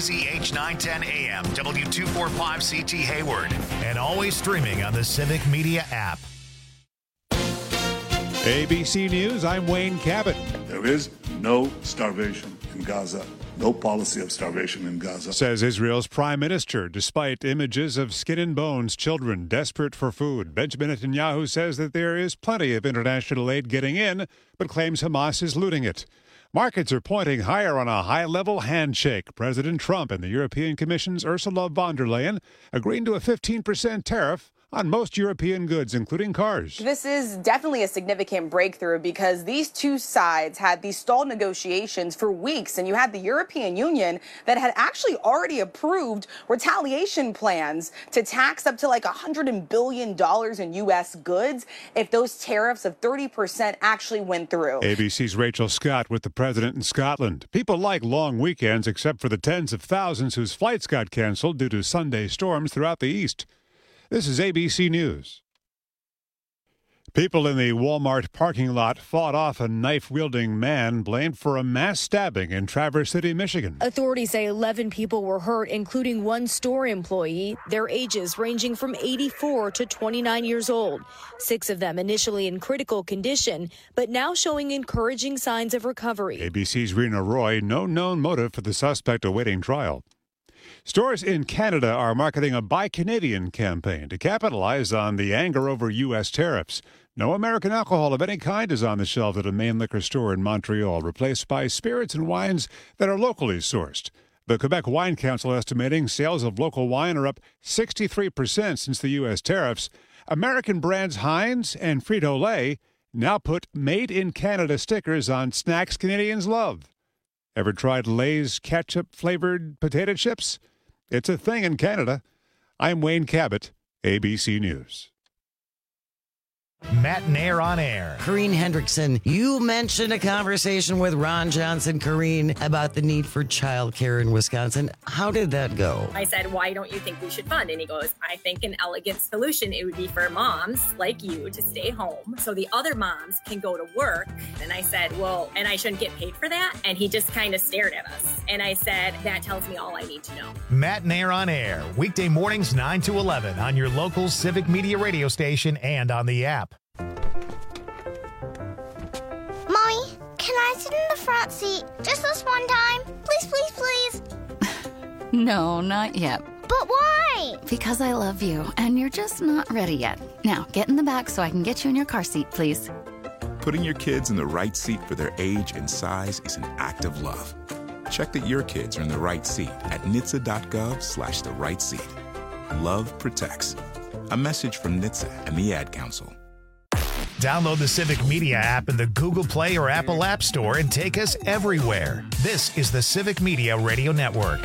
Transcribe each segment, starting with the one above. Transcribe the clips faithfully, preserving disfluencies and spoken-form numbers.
Z H nine ten A M, W two forty-five C T Hayward. And always streaming on the Civic Media app. A B C News, I'm Wayne Cabot. There is no starvation in Gaza. No policy of starvation in Gaza. Says Israel's prime minister, despite images of skin and bones children desperate for food. Benjamin Netanyahu says that there is plenty of international aid getting in, but claims Hamas is looting it. Markets are pointing higher on a high-level handshake. President Trump and the European Commission's Ursula von der Leyen agreeing to a fifteen percent tariff on most European goods, including cars. This is definitely a significant breakthrough because these two sides had these stalled negotiations for weeks, and you had the European Union that had actually already approved retaliation plans to tax up to like one hundred billion dollars in U S goods if those tariffs of thirty percent actually went through. A B C's Rachel Scott with the president in Scotland. People like long weekends except for the tens of thousands whose flights got canceled due to Sunday storms throughout the East. This is A B C News. People in the Walmart parking lot fought off a knife-wielding man blamed for a mass stabbing in Traverse City, Michigan. Authorities say eleven people were hurt, including one store employee, their ages ranging from eighty-four to twenty-nine years old. Six of them initially in critical condition, but now showing encouraging signs of recovery. A B C's Rena Roy, no known motive for the suspect awaiting trial. Stores in Canada are marketing a Buy Canadian campaign to capitalize on the anger over U S tariffs. No American alcohol of any kind is on the shelf at a main liquor store in Montreal, replaced by spirits and wines that are locally sourced. The Quebec Wine Council estimating sales of local wine are up sixty-three percent since the U S tariffs. American brands Heinz and Frito-Lay now put Made in Canada stickers on snacks Canadians love. Ever tried Lay's ketchup-flavored potato chips? It's a thing in Canada. I'm Wayne Cabot, A B C News. Matt and Air on Air. Corrine Hendrickson, you mentioned a conversation with Ron Johnson, Corrine, about the need for childcare in Wisconsin. How did that go? I said, why don't you think we should fund? And he goes, I think an elegant solution, it would be for moms like you to stay home so the other moms can go to work. And I said, well, and I shouldn't get paid for that? And he just kind of stared at us. And I said, that tells me all I need to know. Matt and Air on Air, weekday mornings nine to eleven on your local Civic Media radio station and on the app. Mommy, can I sit in the front seat just this one time? Please, please, please. No, not yet. But why? Because I love you, and you're just not ready yet. Now, get in the back so I can get you in your car seat, please. Putting your kids in the right seat for their age and size is an act of love. Check that your kids are in the right seat at N H T S A dot gov slash the right seat. Love protects. A message from N H T S A and the Ad Council. Download the Civic Media app in the Google Play or Apple App Store and take us everywhere. This is the Civic Media Radio Network.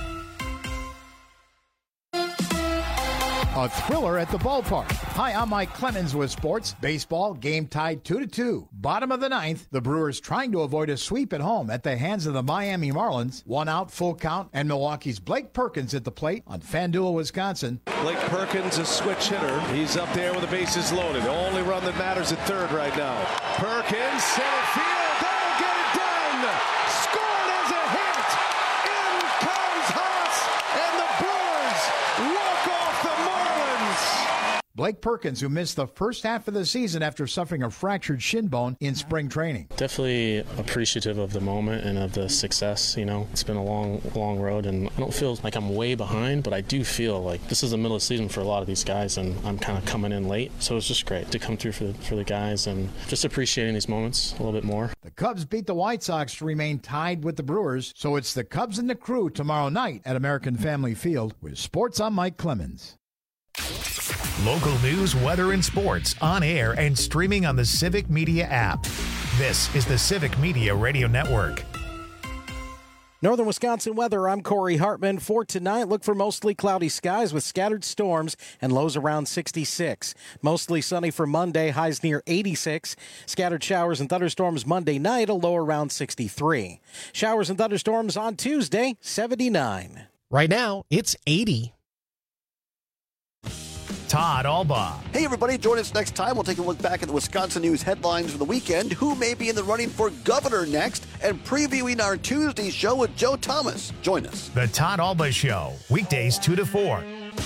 A thriller at the ballpark. Hi, I'm Mike Clemens with sports. Baseball, game tied two to two. Bottom of the ninth, the Brewers trying to avoid a sweep at home at the hands of the Miami Marlins. One out, full count, and Milwaukee's Blake Perkins at the plate on FanDuel, Wisconsin. Blake Perkins, a switch hitter. He's up there with the bases loaded. The only run that matters at third right now. Perkins, center field, they'll get it done. Scored as a hit. In comes Haas, and the Brewers walk off the Marlins. Blake Perkins, who missed the first half of the season after suffering a fractured shin bone in spring training. Definitely appreciative of the moment and of the success. You know, it's been a long, long road, and I don't feel like I'm way behind, but I do feel like this is the middle of the season for a lot of these guys, and I'm kind of coming in late. So it's just great to come through for the, for the guys and just appreciating these moments a little bit more. The Cubs beat the White Sox to remain tied with the Brewers, so it's the Cubs and the Crew tomorrow night at American Family Field with Sports. I'm Mike Clemens. Local news, weather, and sports on air and streaming on the Civic Media app. This is the Civic Media Radio Network. Northern Wisconsin weather, I'm Corey Hartman. For tonight, look for mostly cloudy skies with scattered storms and lows around sixty-six. Mostly sunny for Monday, highs near eighty-six. Scattered showers and thunderstorms Monday night, a low around sixty-three. Showers and thunderstorms on Tuesday, seventy-nine. Right now, it's eighty. Todd Alba. Hey, everybody. Join us next time. We'll take a look back at the Wisconsin news headlines for the weekend, who may be in the running for governor next, and previewing our Tuesday show with Joe Thomas. Join us. The Todd Alba Show, weekdays two to four.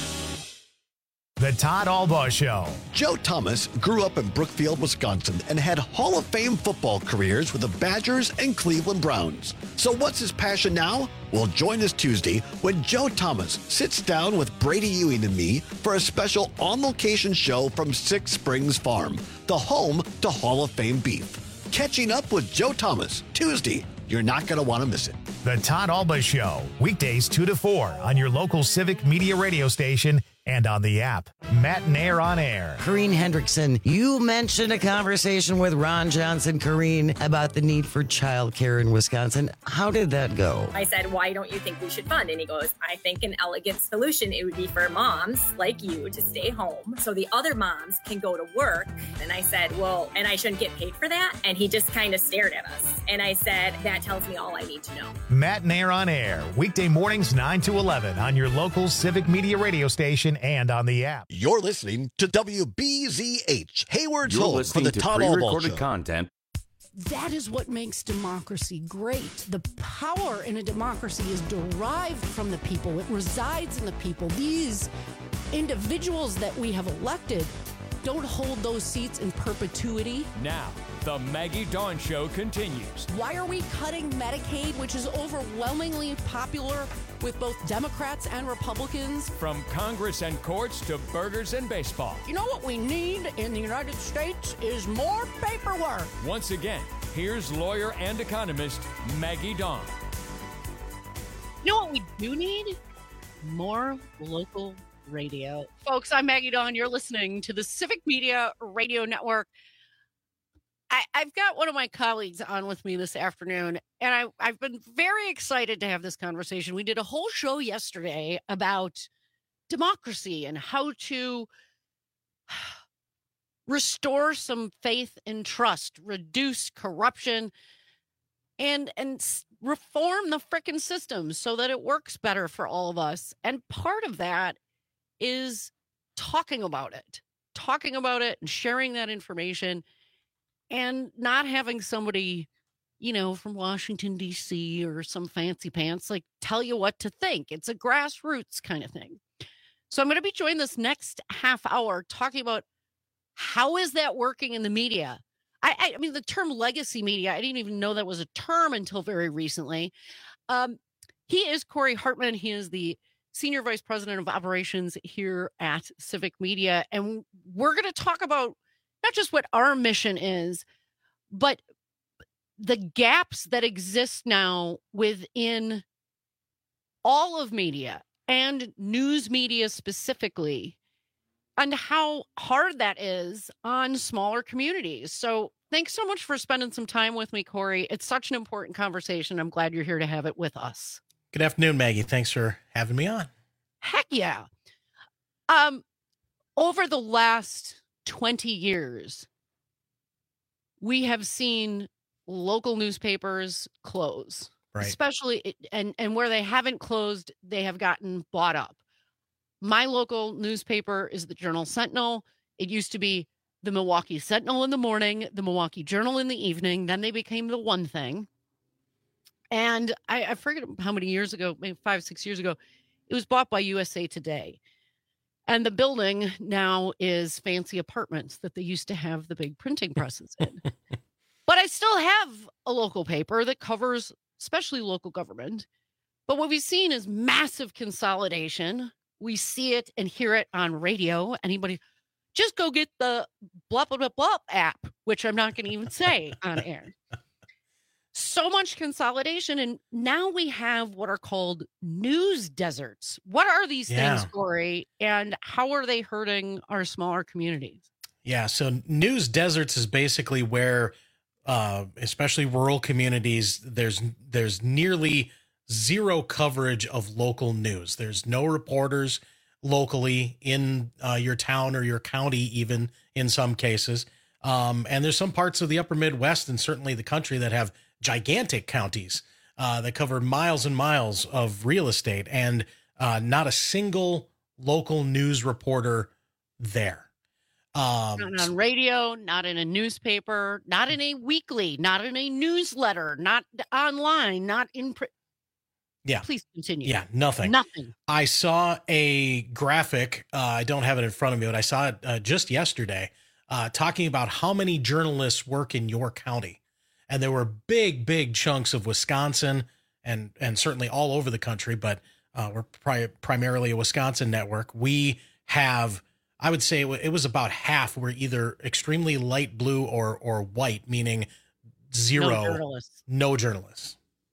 The Todd Alba Show. Joe Thomas grew up in Brookfield, Wisconsin, and had Hall of Fame football careers with the Badgers and Cleveland Browns. So what's his passion now? Well, join us Tuesday when Joe Thomas sits down with Brady Ewing and me for a special on-location show from Six Springs Farm, the home to Hall of Fame beef. Catching up with Joe Thomas, Tuesday. You're not going to want to miss it. The Todd Alba Show, weekdays two to four on your local Civic Media radio station and on the app. Matt and Air on Air. Corrine Hendrickson, you mentioned a conversation with Ron Johnson, Corrine, about the need for childcare in Wisconsin. How did that go? I said, why don't you think we should fund? And he goes, I think an elegant solution, it would be for moms like you to stay home so the other moms can go to work. And I said, well, and I shouldn't get paid for that? And he just kind of stared at us. And I said, that tells me all I need to know. Matt and Air on Air, weekday mornings nine to eleven on your local Civic Media radio station and on the app. You're listening to W B Z H, Hayward's You're home for listening the to Todd Alba pre-recorded Show. content. That is what makes democracy great. The power in a democracy is derived from the people. It resides in the people. These individuals that we have elected don't hold those seats in perpetuity. Now, the Maggie Dawn Show continues. Why are we cutting Medicaid, which is overwhelmingly popular with both Democrats and Republicans? From Congress and courts to burgers and baseball. You know what we need in the United States is more paperwork. Once again, here's lawyer and economist Maggie Dawn. You know what we do need? More local radio. Folks, I'm Maggie Dawn. You're listening to the Civic Media Radio Network. I, I've got one of my colleagues on with me this afternoon, and I, I've been very excited to have this conversation. We did a whole show yesterday about democracy and how to restore some faith and trust, reduce corruption, and and reform the frickin' system so that it works better for all of us. And part of that is talking about it, talking about it and sharing that information and not having somebody, you know, from Washington, D C or some fancy pants, like tell you what to think. It's a grassroots kind of thing. So I'm going to be joined this next half hour talking about how is that working in the media? I, I, I mean, the term legacy media, I didn't even know that was a term until very recently. Um, he is Corey Hartman. He is the Senior Vice President of Operations here at Civic Media. And we're going to talk about not just what our mission is, but the gaps that exist now within all of media and news media specifically, and how hard that is on smaller communities. So thanks so much for spending some time with me, Corey. It's such an important conversation. I'm glad you're here to have it with us. Good afternoon, Maggie. Thanks for having me on. Heck yeah. Um, over the last twenty years, we have seen local newspapers close, right? Especially, and, and where they haven't closed, they have gotten bought up. My local newspaper is the Journal Sentinel. It used to be the Milwaukee Sentinel in the morning, the Milwaukee Journal in the evening. Then they became the One Thing. And I, I forget how many years ago, maybe five, six years ago, it was bought by U S A Today. And the building now is fancy apartments that they used to have the big printing presses in. But I still have a local paper that covers especially local government. But what we've seen is massive consolidation. We see it and hear it on radio. Anybody, just go get the blah, blah, blah, blah app, which I'm not going to even say on air. So much consolidation. And now we have what are called news deserts. What are these Yeah. things, Corey? And how are they hurting our smaller communities? Yeah, so news deserts is basically where, uh, especially rural communities, there's there's nearly zero coverage of local news. There's no reporters locally in uh, your town or your county, even in some cases. Um, and there's some parts of the upper Midwest and certainly the country that have gigantic counties uh, that cover miles and miles of real estate, and uh, not a single local news reporter there. Um, not on radio, not in a newspaper, not in a weekly, not in a newsletter, not online, not in print. Yeah. Please continue. Yeah, nothing. Nothing. I saw a graphic. Uh, I don't have it in front of me, but I saw it uh, just yesterday uh, talking about how many journalists work in your county. And there were big, big chunks of Wisconsin and and certainly all over the country, but uh, we're pri- primarily a Wisconsin network. We have, I would say it was about half were either extremely light blue or or white, meaning zero, No journalists. no journalists.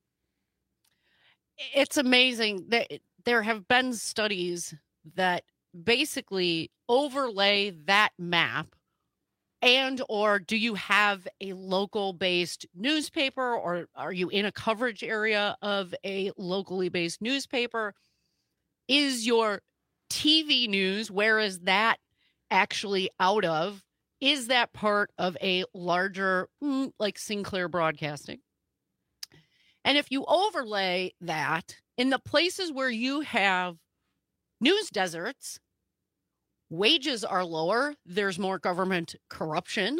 It's amazing that there have been studies that basically overlay that map. And or do you have a local based newspaper, or are you in a coverage area of a locally based newspaper? Is your T V news, where is that actually out of? Is that part of a larger, mm, like Sinclair Broadcasting? And if you overlay that in the places where you have news deserts, wages are lower, there's more government corruption,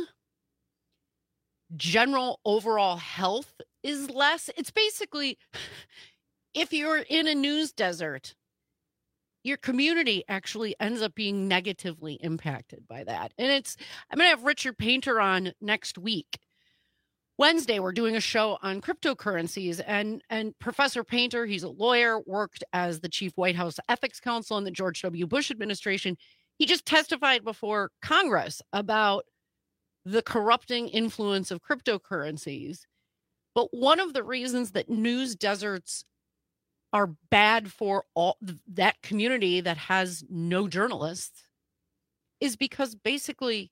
general overall health is less. It's basically, if you're in a news desert, your community actually ends up being negatively impacted by that. And it's, I'm going to have Richard Painter on next week. Wednesday, we're doing a show on cryptocurrencies, and, and Professor Painter, he's a lawyer, worked as the chief White House ethics counsel in the George W. Bush administration. He just testified before Congress about the corrupting influence of cryptocurrencies. But one of the reasons that news deserts are bad for all that community that has no journalists is because basically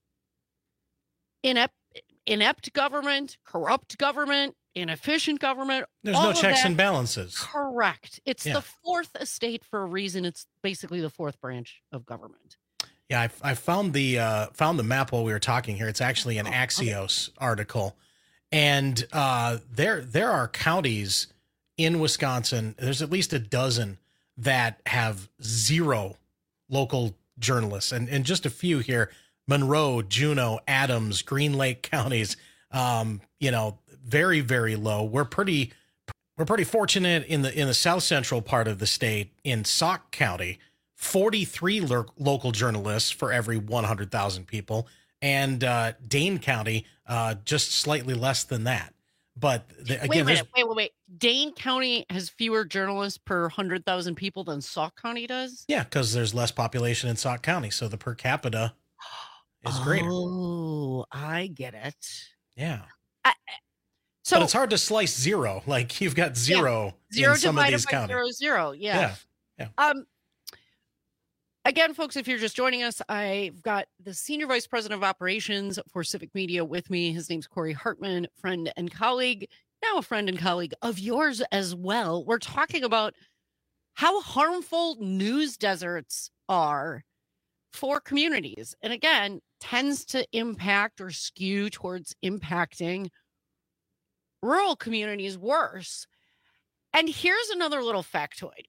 inept, inept government, corrupt government, inefficient government. There's no checks and balances. Correct. It's Yeah. the fourth estate for a reason. It's basically the fourth branch of government. Yeah, I, I found the uh, found the map while we were talking here. It's actually an Axios article, and uh, there there are counties in Wisconsin. There's at least a dozen that have zero local journalists, and and just a few here: Monroe, Juneau, Adams, Green Lake counties. Um, you know, very very low. We're pretty we're pretty fortunate in the in the south central part of the state in Sauk County. forty-three lo- local journalists for every one hundred thousand people, and uh, Dane County, uh, just slightly less than that. But the, again, wait a there's minute, wait, wait, wait. Dane County has fewer journalists per one hundred thousand people than Sauk County does? yeah, because there's less population in Sauk County, so the per capita is greater. Oh, I get it. Yeah. I, so but it's hard to slice zero. Like you've got zero, yeah, zero in some of divided these by counties. zero, zero. Yeah. Yeah. Yeah. Um. Again, folks, if you're just joining us, I've got the Senior Vice President of Operations for Civic Media with me. His name's Corey Hartman, friend and colleague, now a friend and colleague of yours as well. We're talking about how harmful news deserts are for communities. And again, tends to impact or skew towards impacting rural communities worse. And here's another little factoid.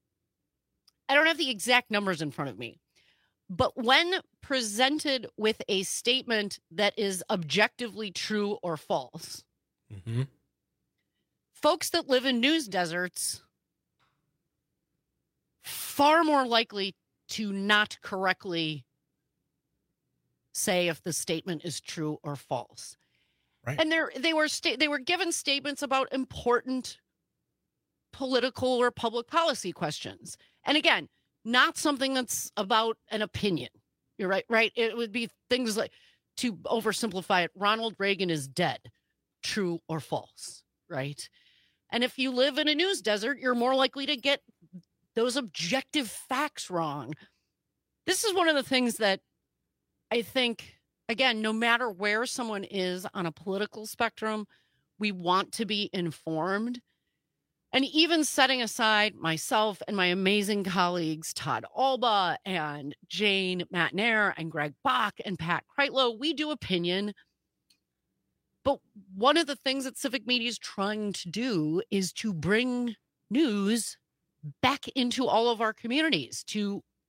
I don't have the exact numbers in front of me, but when presented with a statement that is objectively true or false, mm-hmm. folks that live in news deserts far more likely to not correctly say if the statement is true or false. Right. And they're, they were sta- they were given statements about important political or public policy questions. And again, not something that's about an opinion. You're right, right? It would be things like, to oversimplify it, Ronald Reagan is dead. True or false, right? And if you live in a news desert, you're more likely to get those objective facts wrong. This is one of the things that I think, again, no matter where someone is on a political spectrum, we want to be informed. And even setting aside myself and my amazing colleagues, Todd Alba and Jane Matnair and Greg Bach and Pat Kreitlow, we do opinion. But one of the things that Civic Media is trying to do is to bring news back into all of our communities, to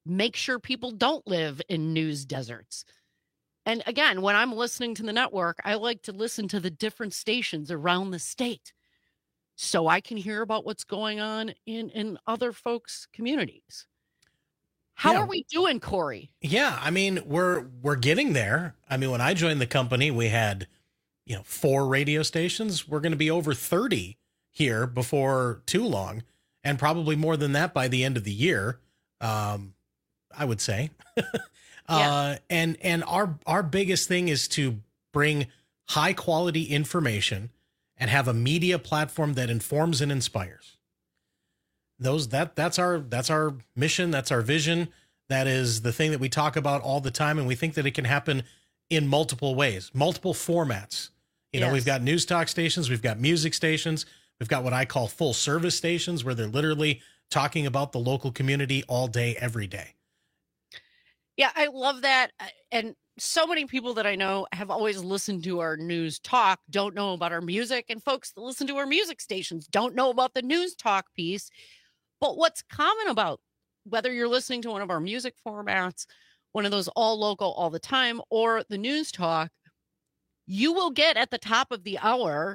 make sure people don't live in news deserts. And again, when I'm listening to the network, I like to listen to the different stations around the state so I can hear about what's going on in, in other folks' communities. How Yeah. are we doing, Corey? Yeah, I mean, we're we're getting there. I mean, when I joined the company, we had, you know, four radio stations. We're going to be over thirty here before too long, and probably more than that by the end of the year. Um, I would say. Uh, and, and our, our biggest thing is to bring high quality information and have a media platform that informs and inspires. Those, that, that's our, that's our mission. That's our vision. That is the thing that we talk about all the time. And we think that it can happen in multiple ways, multiple formats. You know, Yes. we've got news talk stations, we've got music stations, we've got what I call full service stations where they're literally talking about the local community all day, every day. Yeah, I love that. Uh, And so many people that I know have always listened to our news talk, don't know about our music, and folks that listen to our music stations don't know about the news talk piece. But what's common about whether you're listening to one of our music formats, one of those all local all the time, or the news talk, you will get at the top of the hour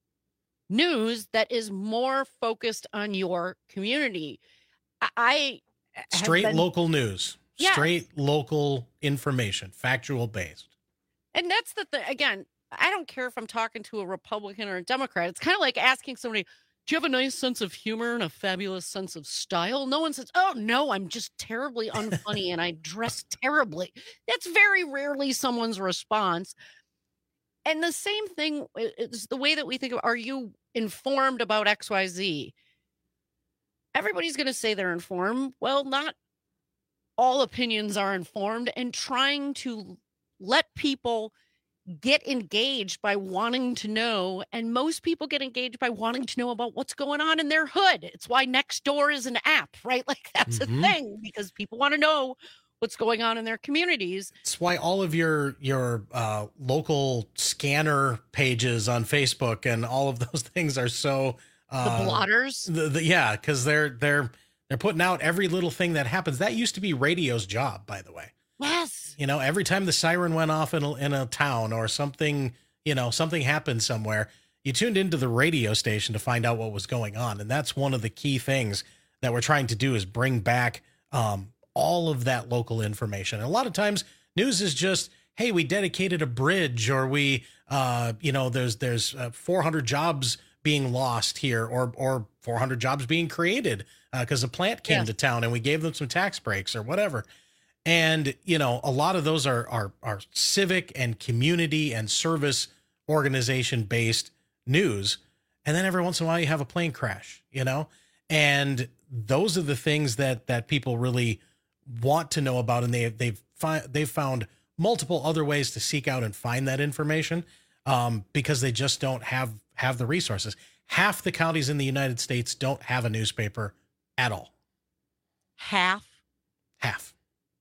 news that is more focused on your community. I, I have Straight been- local news, Yes. straight local information, factual based. And that's the thing. Again, I don't care if I'm talking to a Republican or a Democrat. It's kind of like asking somebody, do you have a nice sense of humor and a fabulous sense of style? No one says, oh, no, I'm just terribly unfunny and I dress terribly. That's very rarely someone's response. And the same thing is the way that we think of, are you informed about X Y Z? Everybody's going to say they're informed. Well, not all opinions are informed, and trying to let people get engaged by wanting to know. And most people get engaged by wanting to know about what's going on in their hood. It's why Nextdoor is an app, right? Like that's Mhm. a thing because people want to know what's going on in their communities. It's why all of your your uh, local scanner pages on Facebook and all of those things are so uh, The blotters. The, the, yeah, because they're they're they're putting out every little thing that happens. That used to be radio's job, by the way. Yes. You know, every time the siren went off in a, in a town or something, you know, something happened somewhere, you tuned into the radio station to find out what was going on. And that's one of the key things that we're trying to do is bring back um, all of that local information. And a lot of times news is just, hey, we dedicated a bridge, or we, uh, you know, there's there's uh, four hundred jobs being lost here, or or four hundred jobs being created because a plant came Yeah. to town and we gave them some tax breaks or whatever. And, you know, a lot of those are, are, are civic and community and service organization based news. And then every once in a while you have a plane crash, you know, and those are the things that, that people really want to know about. And they, they've, fi- they've found multiple other ways to seek out and find that information um, because they just don't have, have the resources. Half the counties in the United States don't have a newspaper at all. Half. Half.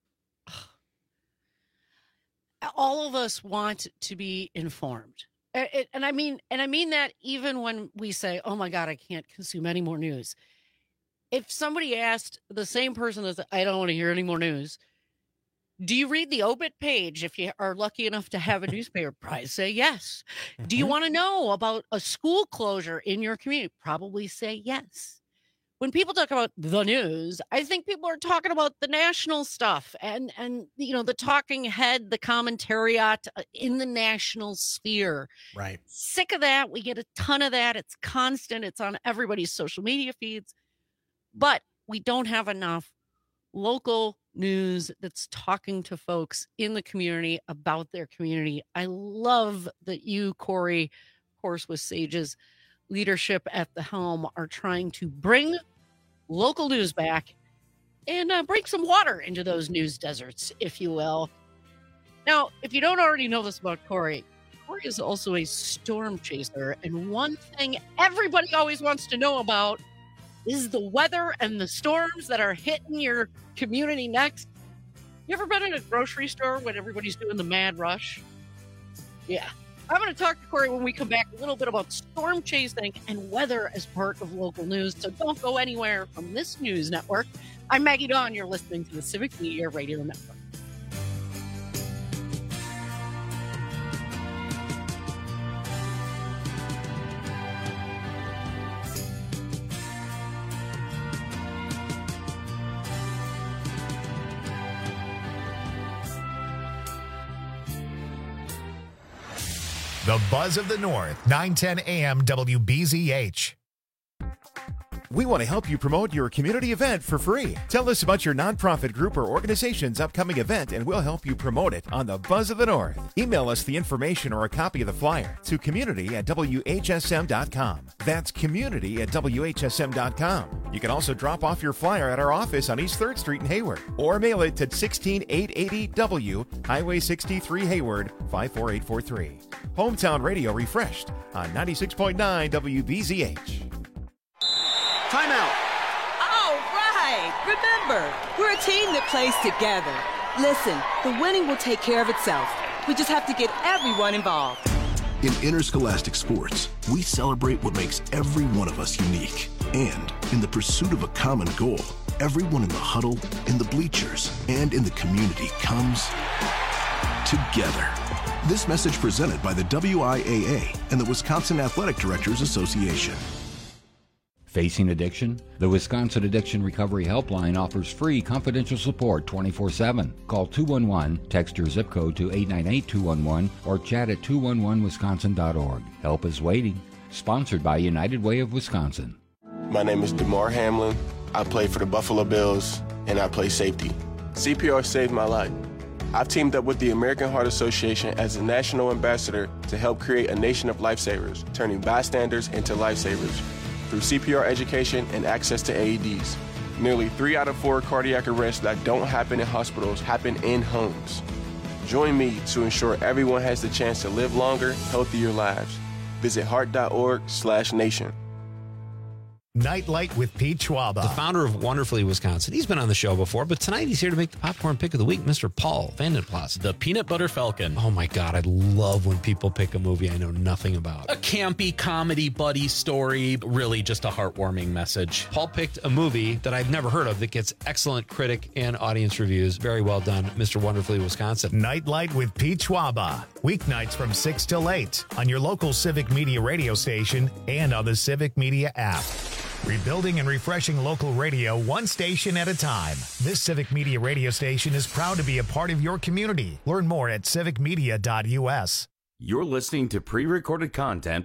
All of us want to be informed. A- a- And I mean, and I mean that even when we say, oh my God, I can't consume any more news. If somebody asked the same person that said, I don't want to hear any more news, do you read the obit page if you are lucky enough to have a newspaper? Probably say yes. Do you want to know about a school closure in your community? Probably say yes. When people talk about the news, I think people are talking about the national stuff and, and you know, the talking head, the commentariat uh, in the national sphere. Right. Sick of that. We get a ton of that. It's constant. It's on everybody's social media feeds. But we don't have enough local news that's talking to folks in the community about their community. I love that you, Corey, of course, with Sage's leadership at the helm, are trying to bring local news back and uh, bring some water into those news deserts, if you will. Now, if you don't already know this about Corey, Corey is also a storm chaser. And one thing everybody always wants to know about is the weather and the storms that are hitting your community next. You ever been in a grocery store when everybody's doing the mad rush? Yeah. I'm going to talk to Corey when we come back a little bit about storm chasing and weather as part of local news. So don't go anywhere from this news network. I'm Maggie Dawn. You're listening to the Civic Media Radio Network. The Buzz of the North, nine ten A M W B Z H. We want to help you promote your community event for free. Tell us about your nonprofit group or organization's upcoming event and we'll help you promote it on the Buzz of the North. Email us the information or a copy of the flyer to community at W H S M dot com. That's community at W H S M dot com. You can also drop off your flyer at our office on East third Street in Hayward or mail it to sixteen eight eighty W, Highway sixty-three, Hayward, five four eight four three. Hometown Radio refreshed on ninety-six point nine W B Z H. Timeout. All right. Remember, we're a team that plays together. Listen, the winning will take care of itself. We just have to get everyone involved. In interscholastic sports, we celebrate what makes every one of us unique. And in the pursuit of a common goal, everyone in the huddle, in the bleachers, and in the community comes together. This message presented by the W I A A and the Wisconsin Athletic Directors Association. Facing addiction? The Wisconsin Addiction Recovery Helpline offers free confidential support twenty-four seven. Call two one one, text your zip code to eight nine eight two one one, or chat at two one one wisconsin dot org. Help is waiting. Sponsored by United Way of Wisconsin. My name is DeMar Hamlin. I play for the Buffalo Bills, and I play safety. C P R saved my life. I've teamed up with the American Heart Association as a national ambassador to help create a nation of lifesavers, turning bystanders into lifesavers. Through C P R education and access to A E Ds. Nearly three out of four cardiac arrests that don't happen in hospitals happen in homes. Join me to ensure everyone has the chance to live longer, healthier lives. Visit heart.org slash nation. Nightlight with Pete Schwaba. The founder of Wonderfully Wisconsin. He's been on the show before, but tonight he's here to make the popcorn pick of the week, Mister Paul Vandenplas. The Peanut Butter Falcon. Oh my God, I love when people pick a movie I know nothing about. A campy comedy buddy story, really just a heartwarming message. Paul picked a movie that I've never heard of that gets excellent critic and audience reviews. Very well done, Mister Wonderfully Wisconsin. Nightlight with Pete Schwaba. Weeknights from six till eight on your local Civic Media radio station and on the Civic Media app. Rebuilding and refreshing local radio one station at a time. This Civic Media radio station is proud to be a part of your community. Learn more at civic media dot U S. You're listening to pre-recorded content.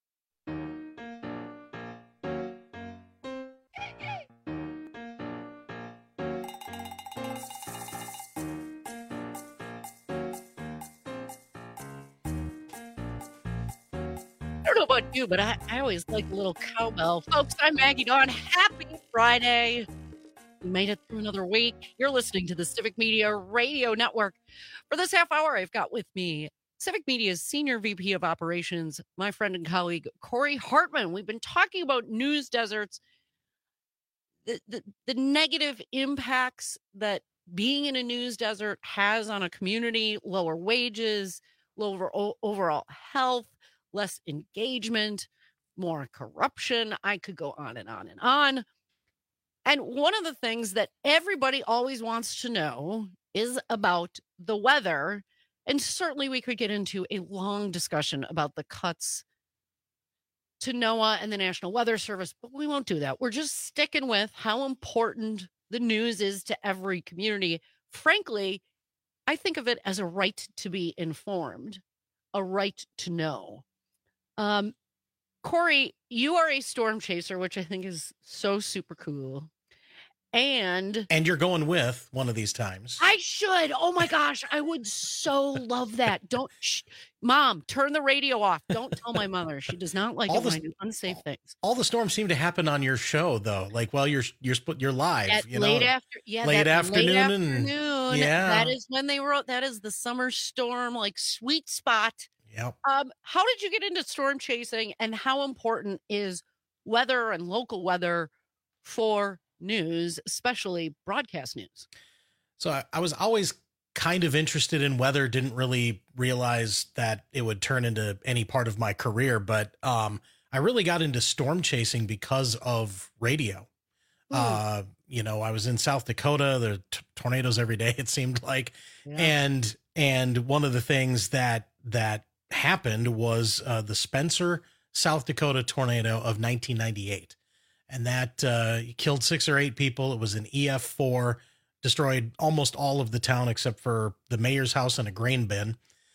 I don't know about you, but I, I always like a little cowbell. Folks, I'm Maggie Dawn. Happy Friday. We made it through another week. You're listening to the Civic Media Radio Network. For this half hour, I've got with me Civic Media's Senior V P of Operations, my friend and colleague, Corey Hartman. We've been talking about news deserts, the, the, the negative impacts that being in a news desert has on a community, lower wages, lower o- overall health, less engagement, more corruption. I could go on and on and on. And one of the things that everybody always wants to know is about the weather. And certainly we could get into a long discussion about the cuts to NOAA and the National Weather Service, but we won't do that. We're just sticking with how important the news is to every community. Frankly, I think of it as a right to be informed, a right to know. Um, Corey, you are a storm chaser, which I think is so super cool. And and you're going with one of these times. I should. Oh my gosh, I would so love that. Don't, sh- Mom, turn the radio off. Don't tell my mother. She does not like all it the, when I do unsafe things. All the storms seem to happen on your show, though. Like while you're you're you're live, At you late know, after, yeah, late afternoon, late and afternoon. yeah, that is when they wrote. That is the summer storm, like sweet spot. Yep. Um, how did you get into storm chasing, and how important is weather and local weather for news, especially broadcast news? So I, I was always kind of interested in weather, didn't really realize that it would turn into any part of my career, but um, I really got into storm chasing because of radio. Mm. Uh, you know, I was in South Dakota. There are t- tornadoes every day, it seemed like. Yeah. And and one of the things that that happened was uh, the Spencer, South Dakota tornado of nineteen ninety-eight. And that uh, killed six or eight people. It was an E F four, destroyed almost all of the town except for the mayor's house and a grain bin.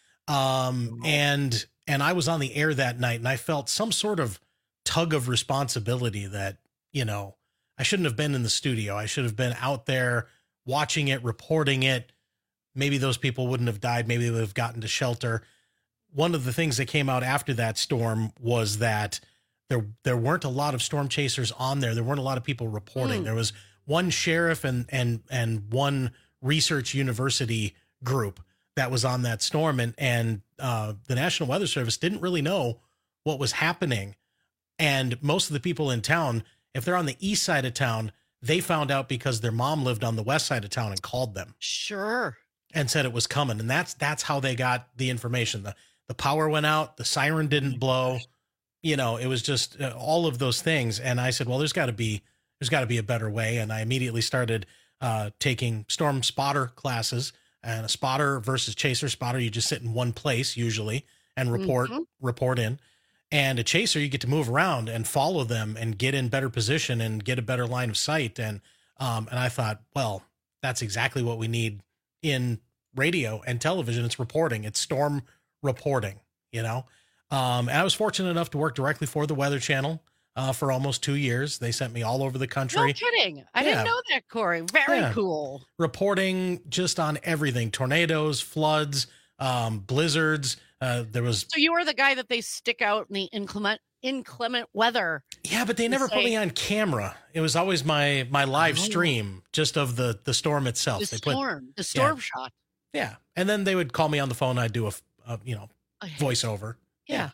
Um, and and I was on the air that night, and I felt some sort of tug of responsibility that, you know, I shouldn't have been in the studio. I should have been out there watching it, reporting it. Maybe those people wouldn't have died. Maybe they would have gotten to shelter. One of the things that came out after that storm was that there there weren't a lot of storm chasers on there. There weren't a lot of people reporting. Mm. There was one sheriff and and and one research university group that was on that storm, and and uh, the National Weather Service didn't really know what was happening. And most of the people in town, if they're on the east side of town, they found out because their mom lived on the west side of town and called them. Sure. And said it was coming. And that's that's how they got the information. The the power went out, the siren didn't blow. You know, it was just uh, all of those things. And I said, well, there's got to be there's got to be a better way. And I immediately started uh, taking storm spotter classes. And a spotter versus chaser. Spotter, you just sit in one place usually and report Mhm. report in. And a chaser, you get to move around and follow them and get in better position and get a better line of sight. And um, and I thought, well, that's exactly what we need in radio and television. It's reporting. It's storm reporting, you know. Um, and I was fortunate enough to work directly for the Weather Channel uh, for almost two years. They sent me all over the country. No kidding. I Yeah. didn't know that, Corey. Very Yeah. cool. Reporting just on everything: tornadoes, floods, um, blizzards. Uh, there was So you were the guy that they stick out in the inclement inclement weather. yeah, but they to never put say- me on camera. It was always my my live Oh. stream just of the the storm itself. The They put- storm, the storm yeah. shot. Yeah, and then they would call me on the phone. I'd do a, f- a, you know voiceover. Yeah.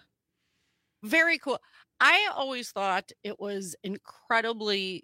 Very cool. I always thought it was incredibly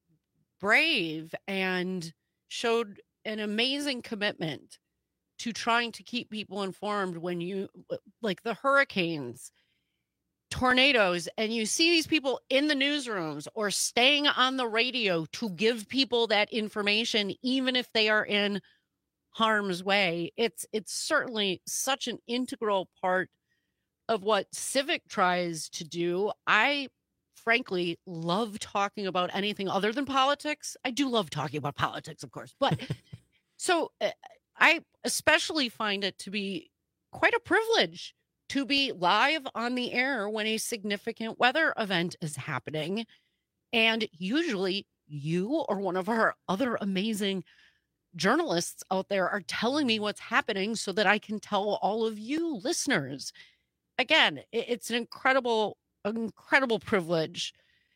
brave and showed an amazing commitment to trying to keep people informed when you, like the hurricanes, tornadoes, and you see these people in the newsrooms or staying on the radio to give people that information, even if they are in harm's way. It's it's certainly such an integral part of what Civic tries to do. I frankly love talking about anything other than politics. I do love talking about politics, of course, but so uh, I especially find it to be quite a privilege to be live on the air when a significant weather event is happening. And usually you or one of our other amazing journalists out there are telling me what's happening so that I can tell all of you listeners. Again, it- it's an incredible, incredible privilege.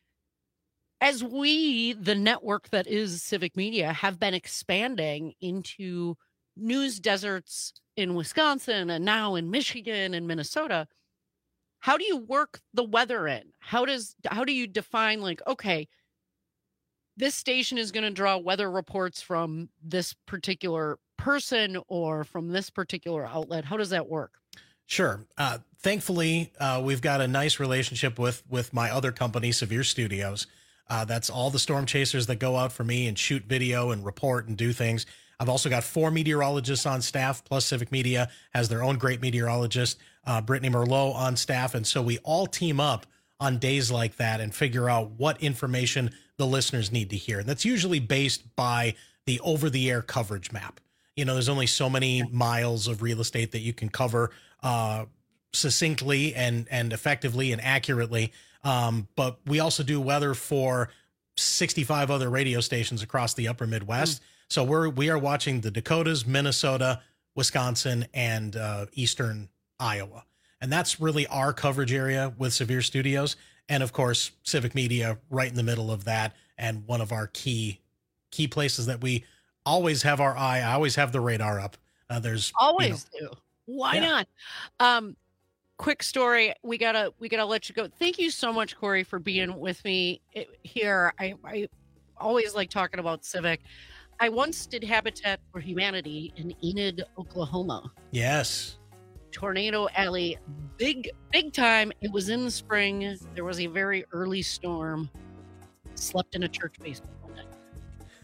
As we, the network that is Civic Media, have been expanding into news deserts in Wisconsin and now in Michigan and Minnesota, how do you work the weather in? How does how do you define, like, okay, this station is going to draw weather reports from this particular person or from this particular outlet? How does that work? Sure. Uh, thankfully, uh, we've got a nice relationship with with my other company, Severe Studios. Uh, that's all the storm chasers that go out for me and shoot video and report and do things. I've also got four meteorologists on staff, plus Civic Media has their own great meteorologist, uh, Brittany Merlot, on staff. And so we all team up on days like that and figure out what information the listeners need to hear. And that's usually based by the over-the-air coverage map. You know, there's only so many miles of real estate that you can cover uh, succinctly and and effectively and accurately. Um, but we also do weather for sixty-five other radio stations across the upper Midwest. Mm. So we're we are watching the Dakotas, Minnesota, Wisconsin, and uh, eastern Iowa. And that's really our coverage area with Severe Studios. And of course, Civic Media right in the middle of that. And one of our key key places that we always have our eye, I always have the radar up. Uh, there's always you know, do. Why yeah. not? Um, quick story. We gotta we gotta let you go. Thank you so much, Corey, for being with me here. I, I always like talking about Civic. I once did Habitat for Humanity in Enid, Oklahoma. Yes. Tornado Alley, big, big time. It was in the spring. There was a very early storm. Slept in a church basement one night.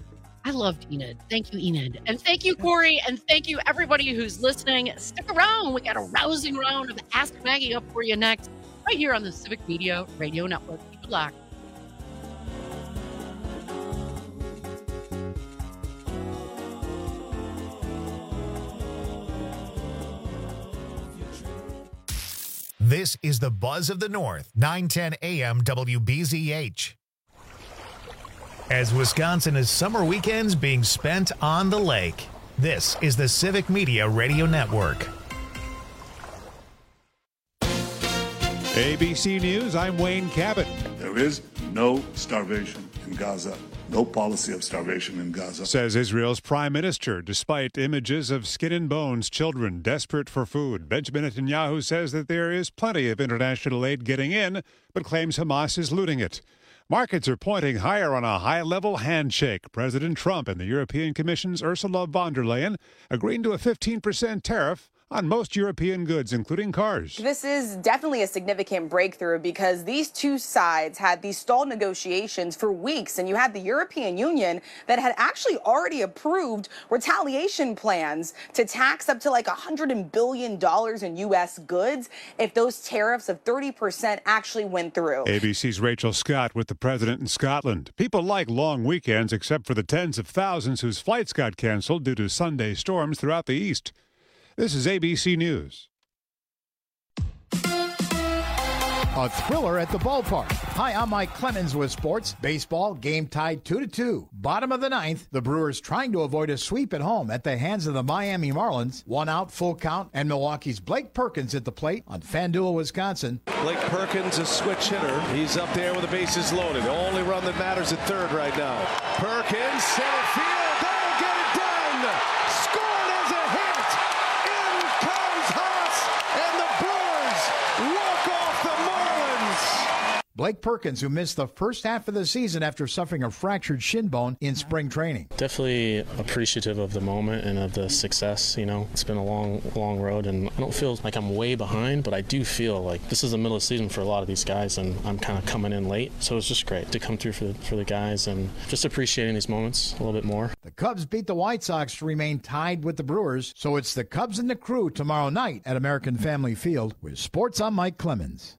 I loved Enid. Thank you, Enid. And thank you, Corey. And thank you, everybody who's listening. Stick around. We got a rousing round of Ask Maggie up for you next, right here on the Civic Media Radio Network. Keep it locked. This is the Buzz of the North, nine ten A M W B Z H. As Wisconsin is summer weekends being spent on the lake, this is the Civic Media Radio Network. A B C News, I'm Wayne Cabot. There is no starvation in Gaza. No policy of starvation in Gaza. Says Israel's prime minister, despite images of skin and bones children desperate for food. Benjamin Netanyahu says that there is plenty of international aid getting in, but claims Hamas is looting it. Markets are pointing higher on a high-level handshake. President Trump and the European Commission's Ursula von der Leyen agreeing to a fifteen percent tariff on most European goods, including cars. This is definitely a significant breakthrough because these two sides had these stalled negotiations for weeks, and you had the European Union that had actually already approved retaliation plans to tax up to like one hundred billion dollars in U S goods if those tariffs of thirty percent actually went through. A B C's Rachel Scott with the president in Scotland. People like long weekends except for the tens of thousands whose flights got canceled due to Sunday storms throughout the East. This is A B C News. A thriller at the ballpark. Hi, I'm Mike Clemens with sports. Baseball, game tied two to two. Bottom of the ninth, the Brewers trying to avoid a sweep at home at the hands of the Miami Marlins. One out, full count, and Milwaukee's Blake Perkins at the plate on FanDuel, Wisconsin. Blake Perkins, a switch hitter. He's up there with the bases loaded. The only run that matters at third right now. Perkins, center field, that'll get it done! Scored as a hit! In comes Haas, and the Brewers walk off the Marlins! Blake Perkins, who missed the first half of the season after suffering a fractured shin bone in spring training. Definitely appreciative of the moment and of the success. You know, it's been a long, long road, and I don't feel like I'm way behind, but I do feel like this is the middle of the season for a lot of these guys, and I'm kind of coming in late. So it's just great to come through for the, for the guys and just appreciating these moments a little bit more. The Cubs beat the White Sox to remain tied with the Brewers, so it's the Cubs and the Crew tomorrow night at American Family Field. With sports, I'm Mike Clemens.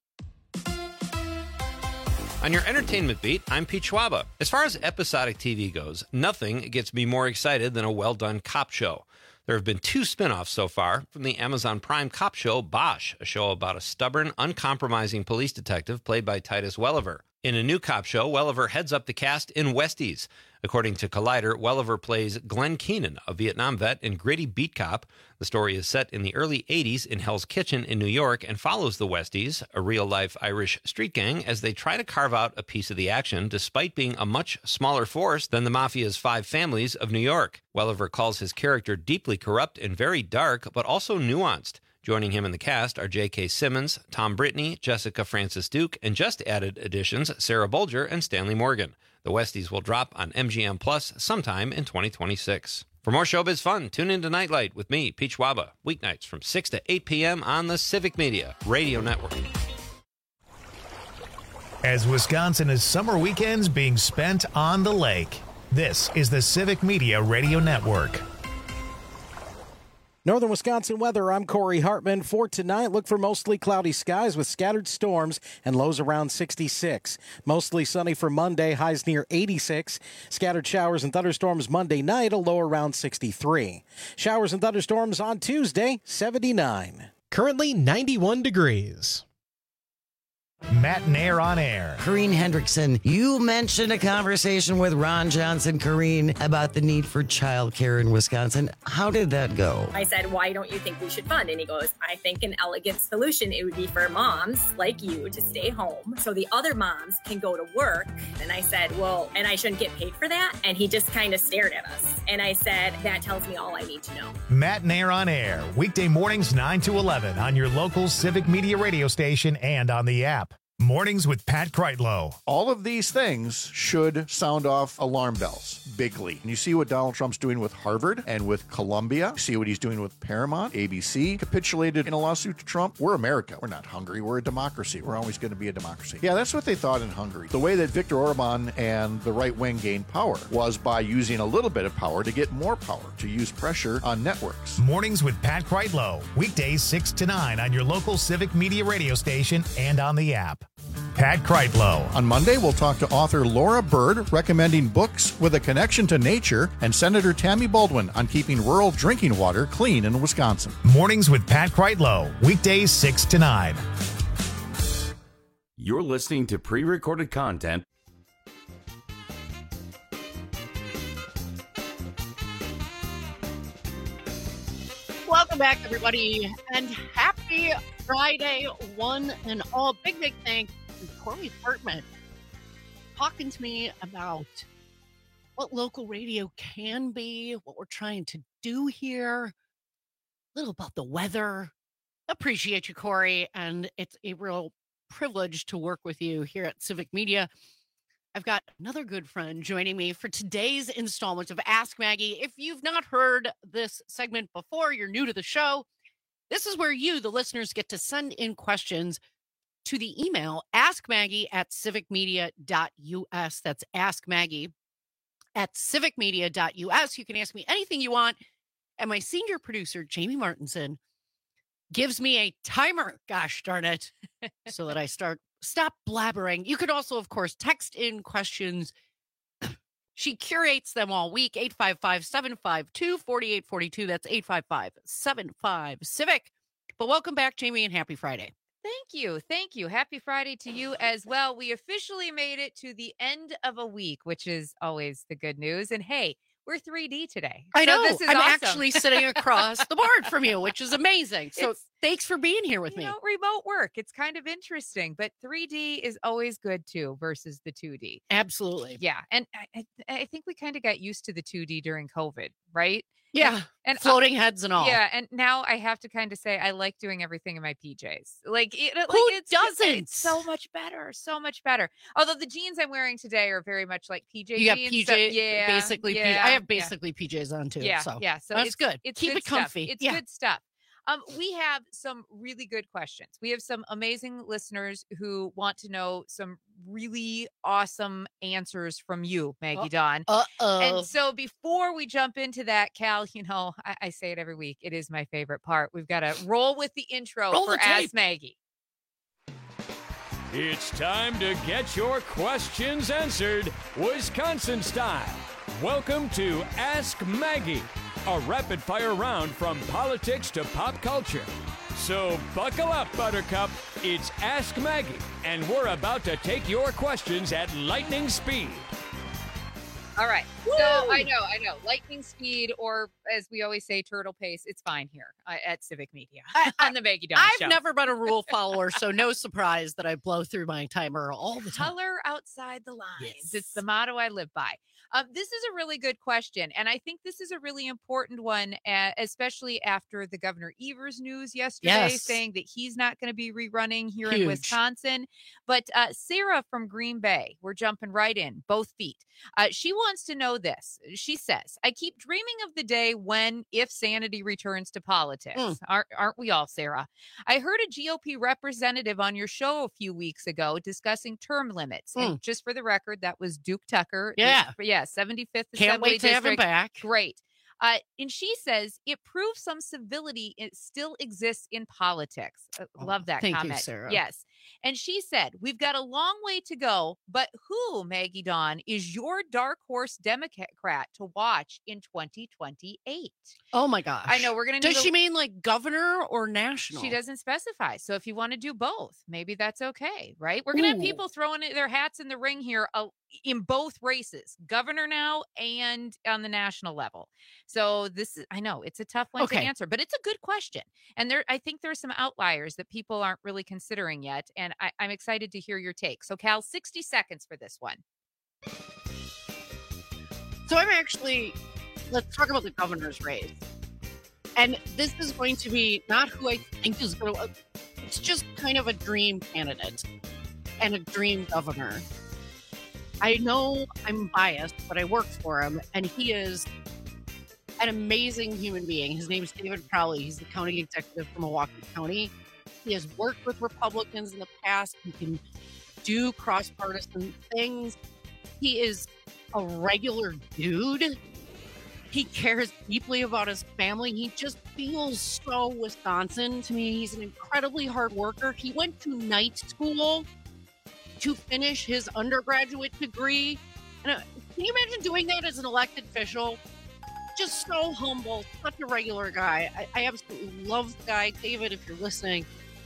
On your entertainment beat, I'm Pete Schwaba. As far as episodic T V goes, nothing gets me more excited than a well-done cop show. There have been two spin-offs so far from the Amazon Prime cop show Bosch, a show about a stubborn, uncompromising police detective played by Titus Welliver. In a new cop show, Welliver heads up the cast in Westies. According to Collider, Welliver plays Glenn Keenan, a Vietnam vet and gritty beat cop. The story is set in the early eighties in Hell's Kitchen in New York and follows the Westies, a real-life Irish street gang, as they try to carve out a piece of the action despite being a much smaller force than the Mafia's five families of New York. Welliver calls his character deeply corrupt and very dark, but also nuanced. Joining him in the cast are J K. Simmons, Tom Brittney, Jessica Francis Duke, and just added additions Sarah Bolger and Stanley Morgan. The Westies will drop on M G M Plus sometime in twenty twenty-six. For more showbiz fun, tune into Nightlight with me, Pete Schwaba, weeknights from six to eight p.m. on the Civic Media Radio Network. As Wisconsin is summer weekends being spent on the lake, this is the Civic Media Radio Network. Northern Wisconsin weather, I'm Corey Hartman. For tonight, look for mostly cloudy skies with scattered storms and lows around sixty-six. Mostly sunny for Monday, highs near eighty-six. Scattered showers and thunderstorms Monday night, a low around sixty-three. Showers and thunderstorms on Tuesday, seventy-nine. Currently ninety-one degrees. Matt Nair on air. Corrine Hendrickson, you mentioned a conversation with Ron Johnson, Corrine, about the need for childcare in Wisconsin. How did that go? I said, why don't you think we should fund? And he goes, I think an elegant solution, it would be for moms like you to stay home so the other moms can go to work. And I said, well, and I shouldn't get paid for that? And he just kind of stared at us. And I said, that tells me all I need to know. Matt Nair on air, weekday mornings nine to eleven on your local Civic Media radio station and on the app. Mornings with Pat Kreitlow. All of these things should sound off alarm bells bigly. And you see what Donald Trump's doing with Harvard and with Columbia. You see what he's doing with Paramount. A B C capitulated in a lawsuit to Trump. We're America. We're not Hungary. We're a democracy. We're always going to be a democracy. Yeah, that's what they thought in Hungary. The way that Viktor Orban and the right wing gained power was by using a little bit of power to get more power, to use pressure on networks. Mornings with Pat Kreitlow. Weekdays six to nine on your local Civic Media radio station and on the app. Pat Kreitlow. On Monday, we'll talk to author Laura Bird, recommending books with a connection to nature, and Senator Tammy Baldwin on keeping rural drinking water clean in Wisconsin. Mornings with Pat Kreitlow. Weekdays six to nine. You're listening to pre-recorded content. Welcome back, everybody, and happy Friday, one and all. Big, big thanks to Corey Hartman talking to me about what local radio can be, what we're trying to do here, a little about the weather. Appreciate you, Corey, and it's a real privilege to work with you here at Civic Media. I've got another good friend joining me for today's installment of Ask Maggie. If you've not heard this segment before, you're new to the show, this is where you, the listeners, get to send in questions to the email askmaggie at civicmedia.us. That's askmaggie at civicmedia.us. You can ask me anything you want. And my senior producer, Jamie Martinson, gives me a timer, gosh darn it, so that I start stop blabbering. You could also, of course, text in questions. She curates them all week. eight five five, seven five two, four eight four two. That's eight five five, seven five, CIVIC. But welcome back, Jamie, and happy Friday. Thank you. Thank you. Happy Friday to you as well. We officially made it to the end of a week, which is always the good news. And hey, we're three D today. I so know. This is I'm awesome. actually sitting across the board from you, which is amazing. So It's- thanks for being here with You me. know, remote work. It's kind of interesting, but three D is always good too versus the two D. Absolutely. Yeah. And I, I, I think we kind of got used to the two D during COVID, right? Yeah. And, and floating heads and all. Yeah. And now I have to kind of say I like doing everything in my P Js. Like, it, like Who it's just- doesn't? it's so much better. So much better. Although the jeans I'm wearing today are very much like P J You got jeans. P so- J, yeah. basically. P J. yeah, I have yeah. basically P Js on too. Yeah, so yeah. So that's it's good. It's Keep good it comfy. Stuff. It's yeah. good stuff. Um, we have some really good questions. We have some amazing listeners who want to know some really awesome answers from you, Maggie Uh- Dawn. Uh-oh. And so before we jump into that, Cal, you know, I, I say it every week. It is my favorite part. We've got to roll with the intro Roll for the tape. Ask Maggie. It's time to get your questions answered, Wisconsin style. Welcome to Ask Maggie, a rapid fire round from politics to pop culture. So buckle up, Buttercup. It's Ask Maggie, and we're about to take your questions at lightning speed. All right. So I know, I know. Lightning speed, or as we always say, turtle pace. It's fine here uh, at Civic Media on the Maggie Dawn I've Show. never been a rule follower, so no surprise that I blow through my timer all the time. Color outside the lines. Yes. It's the motto I live by. Um, this is a really good question, and I think this is a really important one, uh, especially after the Governor Evers news yesterday, Yes. saying that he's not going to be rerunning here Huge. in Wisconsin. But uh, Sarah from Green Bay, we're jumping right in, both feet. Uh, she wants to know this. She says, I keep dreaming of the day when, if sanity returns to politics. Mm. Aren't, aren't we all, Sarah? I heard a G O P representative on your show a few weeks ago discussing term limits. And Mm. just for the record, that was Duke Tucker. Yeah. Yeah, seventy-fifth Can't Assembly wait to have him District. back. Great. Uh, and she says it proves some civility it still exists in politics. Uh, Oh, love that thank you, comment. Sarah. Yes. And she said, we've got a long way to go, but who, Maggie Dawn, is your dark horse Democrat to watch in twenty twenty-eight? Oh my gosh. I know we're going to Does she mean like governor or national? She doesn't specify. So if you want to do both, maybe that's okay, right? We're going to have Ooh. people throwing their hats in the ring here uh, in both races, governor now and on the national level. So this is, I know it's a tough one Okay. to answer, but it's a good question. And there, I think there's some outliers that people aren't really considering yet. And I, I'm excited to hear your take. So Cal, sixty seconds for this one. So I'm actually, let's talk about the governor's race. And this is going to be not who I think is going to, it's just kind of a dream candidate. and a dream governor. I know I'm biased, but I work for him, and he is an amazing human being. His name is David Crowley. He's the county executive for Milwaukee County. He has worked with Republicans in the past. He can do cross-partisan things. He is a regular dude. He cares deeply about his family. He just feels so Wisconsin to me. He's an incredibly hard worker. He went to night school to finish his undergraduate degree. And uh, can you imagine doing that as an elected official? Just so humble, such a regular guy. I, I absolutely love the guy. David, if you're listening,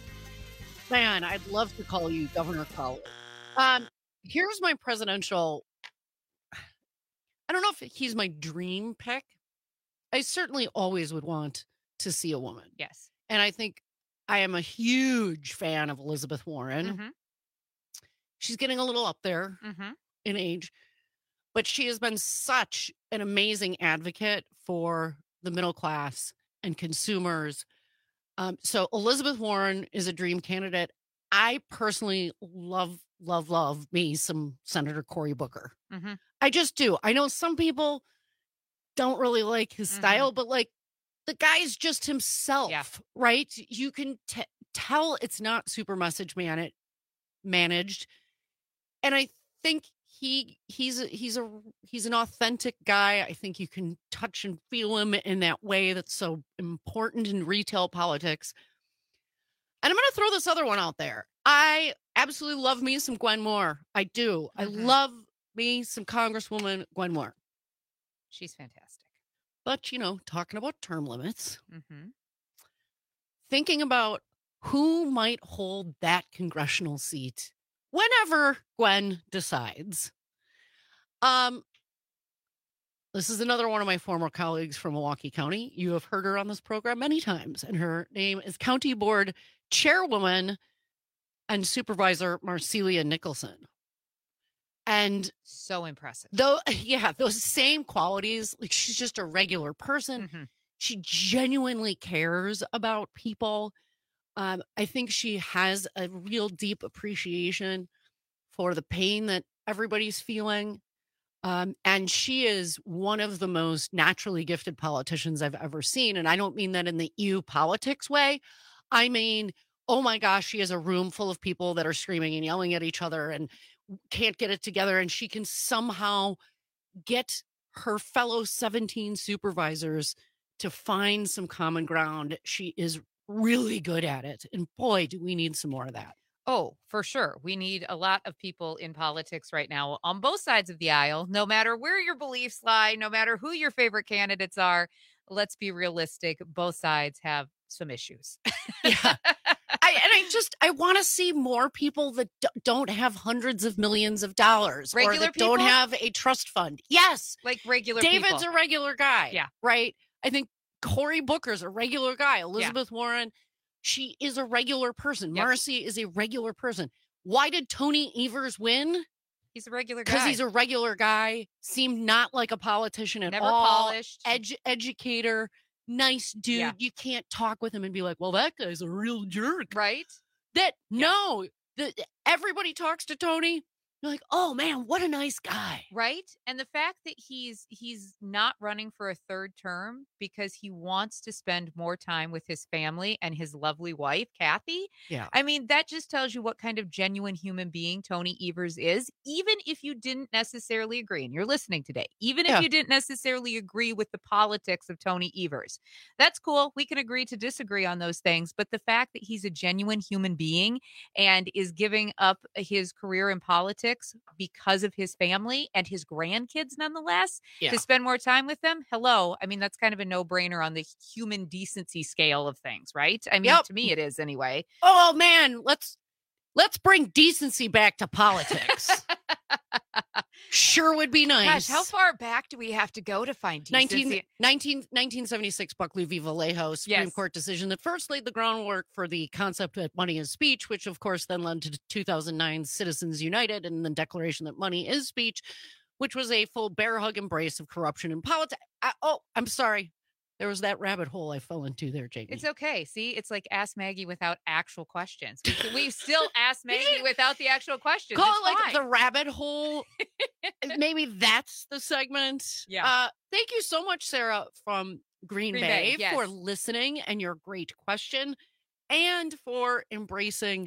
man, I'd love to call you Governor Crowley. Um, here's my presidential. I don't know if he's my dream pick. I certainly always would want to see a woman. Yes. And I think I am a huge fan of Elizabeth Warren. Mm-hmm. She's getting a little up there mm-hmm. in age, but she has been such an amazing advocate for the middle class and consumers. Um, so Elizabeth Warren is a dream candidate. I personally love, love, love me some Senator Cory Booker. Mm-hmm. I just do. I know some people don't really like his mm-hmm. style, but like the guy's just himself, yeah. right? You can t- tell it's not super message man- managed. And I think he he's a, he's a he's an authentic guy. I think you can touch and feel him in that way that's so important in retail politics. And I'm going to throw this other one out there. I absolutely love me some Gwen Moore. I do. Mm-hmm. I love me some Congresswoman Gwen Moore. She's fantastic. But, you know, talking about term limits, mm-hmm. thinking about who might hold that congressional seat whenever Gwen decides. Um, this is another one of my former colleagues from Milwaukee County. You have heard her on this program many times, and her name is County Board Chairwoman and Supervisor Marcelia Nicholson. And so impressive. Though, yeah, those same qualities. Like, she's just a regular person. Mm-hmm. She genuinely cares about people. Um, I think she has a real deep appreciation for the pain that everybody's feeling. Um, and she is one of the most naturally gifted politicians I've ever seen. And I don't mean that in the E U politics way. I mean, oh my gosh, she has a room full of people that are screaming and yelling at each other and can't get it together. And she can somehow get her fellow seventeen supervisors to find some common ground. She is really good at it. And boy, do we need some more of that. Oh, for sure. We need a lot of people in politics right now on both sides of the aisle, no matter where your beliefs lie, no matter who your favorite candidates are. Let's be realistic. Both sides have some issues. Yeah. I, and I just, I want to see more people that d- don't have hundreds of millions of dollars. Regular or that people? don't have a trust fund. Yes. Like regular David's people. a regular guy. Yeah. Right? I think Cory Booker's a regular guy. Elizabeth yeah. Warren, she is a regular person. Yep. Marcy is a regular person. Why did Tony Evers win? He's a regular guy. Because he's a regular guy. Seemed not like a politician at Never all. polished. Edu- educator. Nice dude. Yeah. You can't talk with him and be like, well, that guy's a real jerk. Right? That, yeah. no. The, everybody talks to Tony. You're like, oh man, what a nice guy. Right? And the fact that he's he's not running for a third term because he wants to spend more time with his family and his lovely wife, Kathy. Yeah. I mean, that just tells you what kind of genuine human being Tony Evers is, even if you didn't necessarily agree. And you're listening today, even if Yeah. you didn't necessarily agree with the politics of Tony Evers. That's cool. We can agree to disagree on those things. But the fact that he's a genuine human being and is giving up his career in politics because of his family and his grandkids, nonetheless, Yeah. to spend more time with them. Hello. I mean, that's kind of a no-brainer on the human decency scale of things, right? I mean, Yep. to me, it is anyway. Oh man, let's let's bring decency back to politics. Sure would be nice. Gosh, how far back do we have to go to find decency? nineteen, nineteen, nineteen seventy-six Buckley v. Vallejo Supreme Yes. Court decision that first laid the groundwork for the concept that money is speech, which of course then led to two thousand nine Citizens United and the declaration that money is speech, which was a full bear hug embrace of corruption in politics. Oh, I'm sorry. There was that rabbit hole I fell into there, Jamie. It's okay. See, it's like Ask Maggie without actual questions. We, we still ask Maggie without the actual questions. Call it's it like fine. the rabbit hole. Maybe that's the segment. Yeah. Uh, thank you so much, Sarah from Green, Green Bay, Bay, yes. for listening and your great question, and for embracing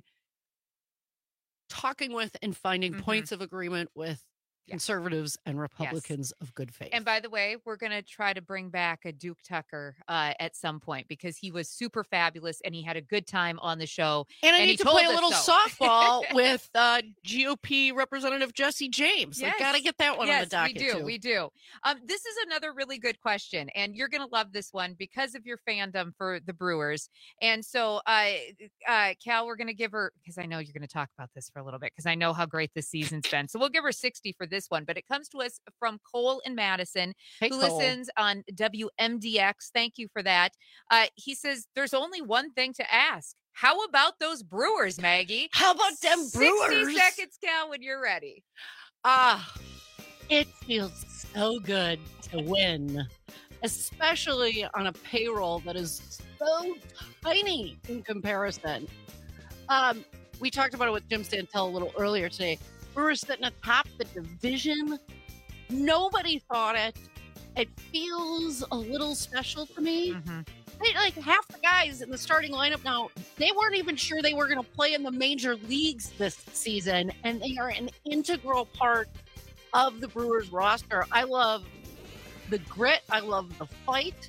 talking with and finding Mhm. points of agreement with conservatives and Republicans of good faith. And by the way, we're going to try to bring back a Duke Tucker uh, at some point because he was super fabulous and he had a good time on the show. And I he need to told play a us little so. softball with uh, G O P Representative Jesse James. I got to get that one yes, on the docket, we do. too. We do. Um, this is another really good question, and you're going to love this one because of your fandom for the Brewers. And so, uh, uh, Cal, we're going to give her, because I know you're going to talk about this for a little bit, because I know how great this season's been. So we'll give her sixty for this one, but it comes to us from Cole in Madison, Hey, who Cole. listens on W M D X. Thank you for that. Uh, he says, there's only one thing to ask. How about those Brewers, Maggie? How about them Brewers? sixty seconds, Cal, when you're ready. Ah, it feels so good to win, especially on a payroll that is so tiny in comparison. Um, we talked about it with Jim Santel a little earlier today. Brewers sitting atop the division. Nobody thought it. It feels a little special to me. Mm-hmm. They, like half the guys in the starting lineup now, they weren't even sure they were going to play in the major leagues this season, and they are an integral part of the Brewers roster. I love the grit. I love the fight.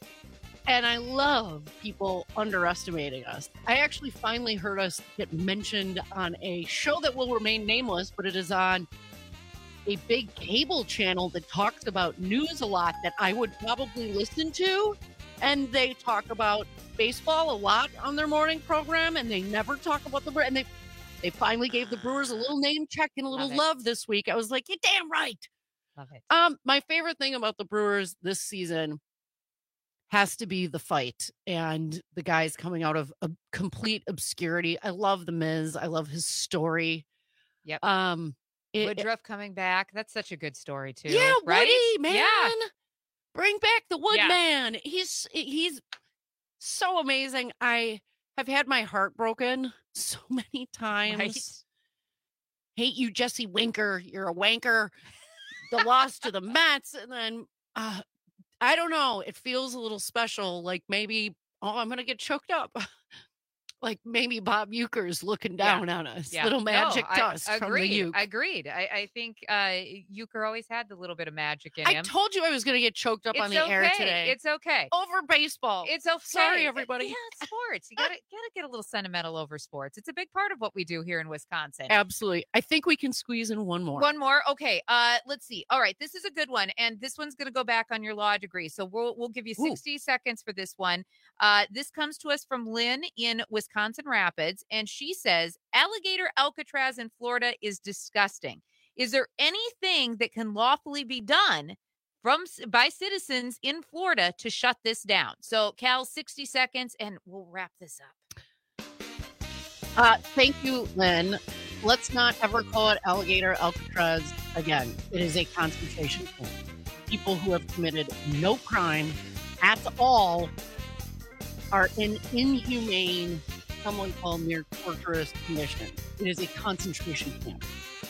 And I love people underestimating us. I actually finally heard us get mentioned on a show that will remain nameless, but it is on a big cable channel that talks about news a lot that I would probably listen to. And they talk about baseball a lot on their morning program, and they never talk about the Brewers. And they they finally gave the Brewers a little name check and a little Love it. love this week. I was like, you're damn right. Love it. Um, my favorite thing about the Brewers this season has to be the fight and the guys coming out of a complete obscurity. I love the Miz. I love his story. Yep. Um, it- Woodruff coming back. That's such a good story, too. yeah, right? Woody, man. Yeah. Bring back the Yeah. Woodman. He's he's so amazing. I have had my heart broken so many times. Right. Hate you, Jesse Winker. You're a wanker. The loss to the Mets, and then uh, I don't know. It feels a little special. Like maybe, oh, I'm gonna get choked up. Like maybe Bob Euchre's looking down on us. Yeah. Little magic no, dust I, from agreed. the Euchre. I agreed. I, I think uh, Euchre always had the little bit of magic in I him. told you I was going to get choked up it's on the okay. air today. It's okay. Over baseball. It's okay. Sorry, everybody. Yeah, it's sports. You gotta gotta get a little sentimental over sports. It's a big part of what we do here in Wisconsin. Absolutely. I think we can squeeze in one more. One more. Okay. Uh, let's see. All right. This is a good one. And this one's going to go back on your law degree. So we'll, we'll give you sixty Ooh. seconds for this one. Uh, this comes to us from Lynn in Wisconsin Rapids. And she says, alligator Alcatraz in Florida is disgusting. Is there anything that can lawfully be done from by citizens in Florida to shut this down? So Cal, sixty seconds and we'll wrap this up. Uh, thank you, Lynn. Let's not ever call it alligator Alcatraz again. It is a concentration camp. People who have committed no crime at all are in inhumane, someone called near torturous condition. It is a concentration camp.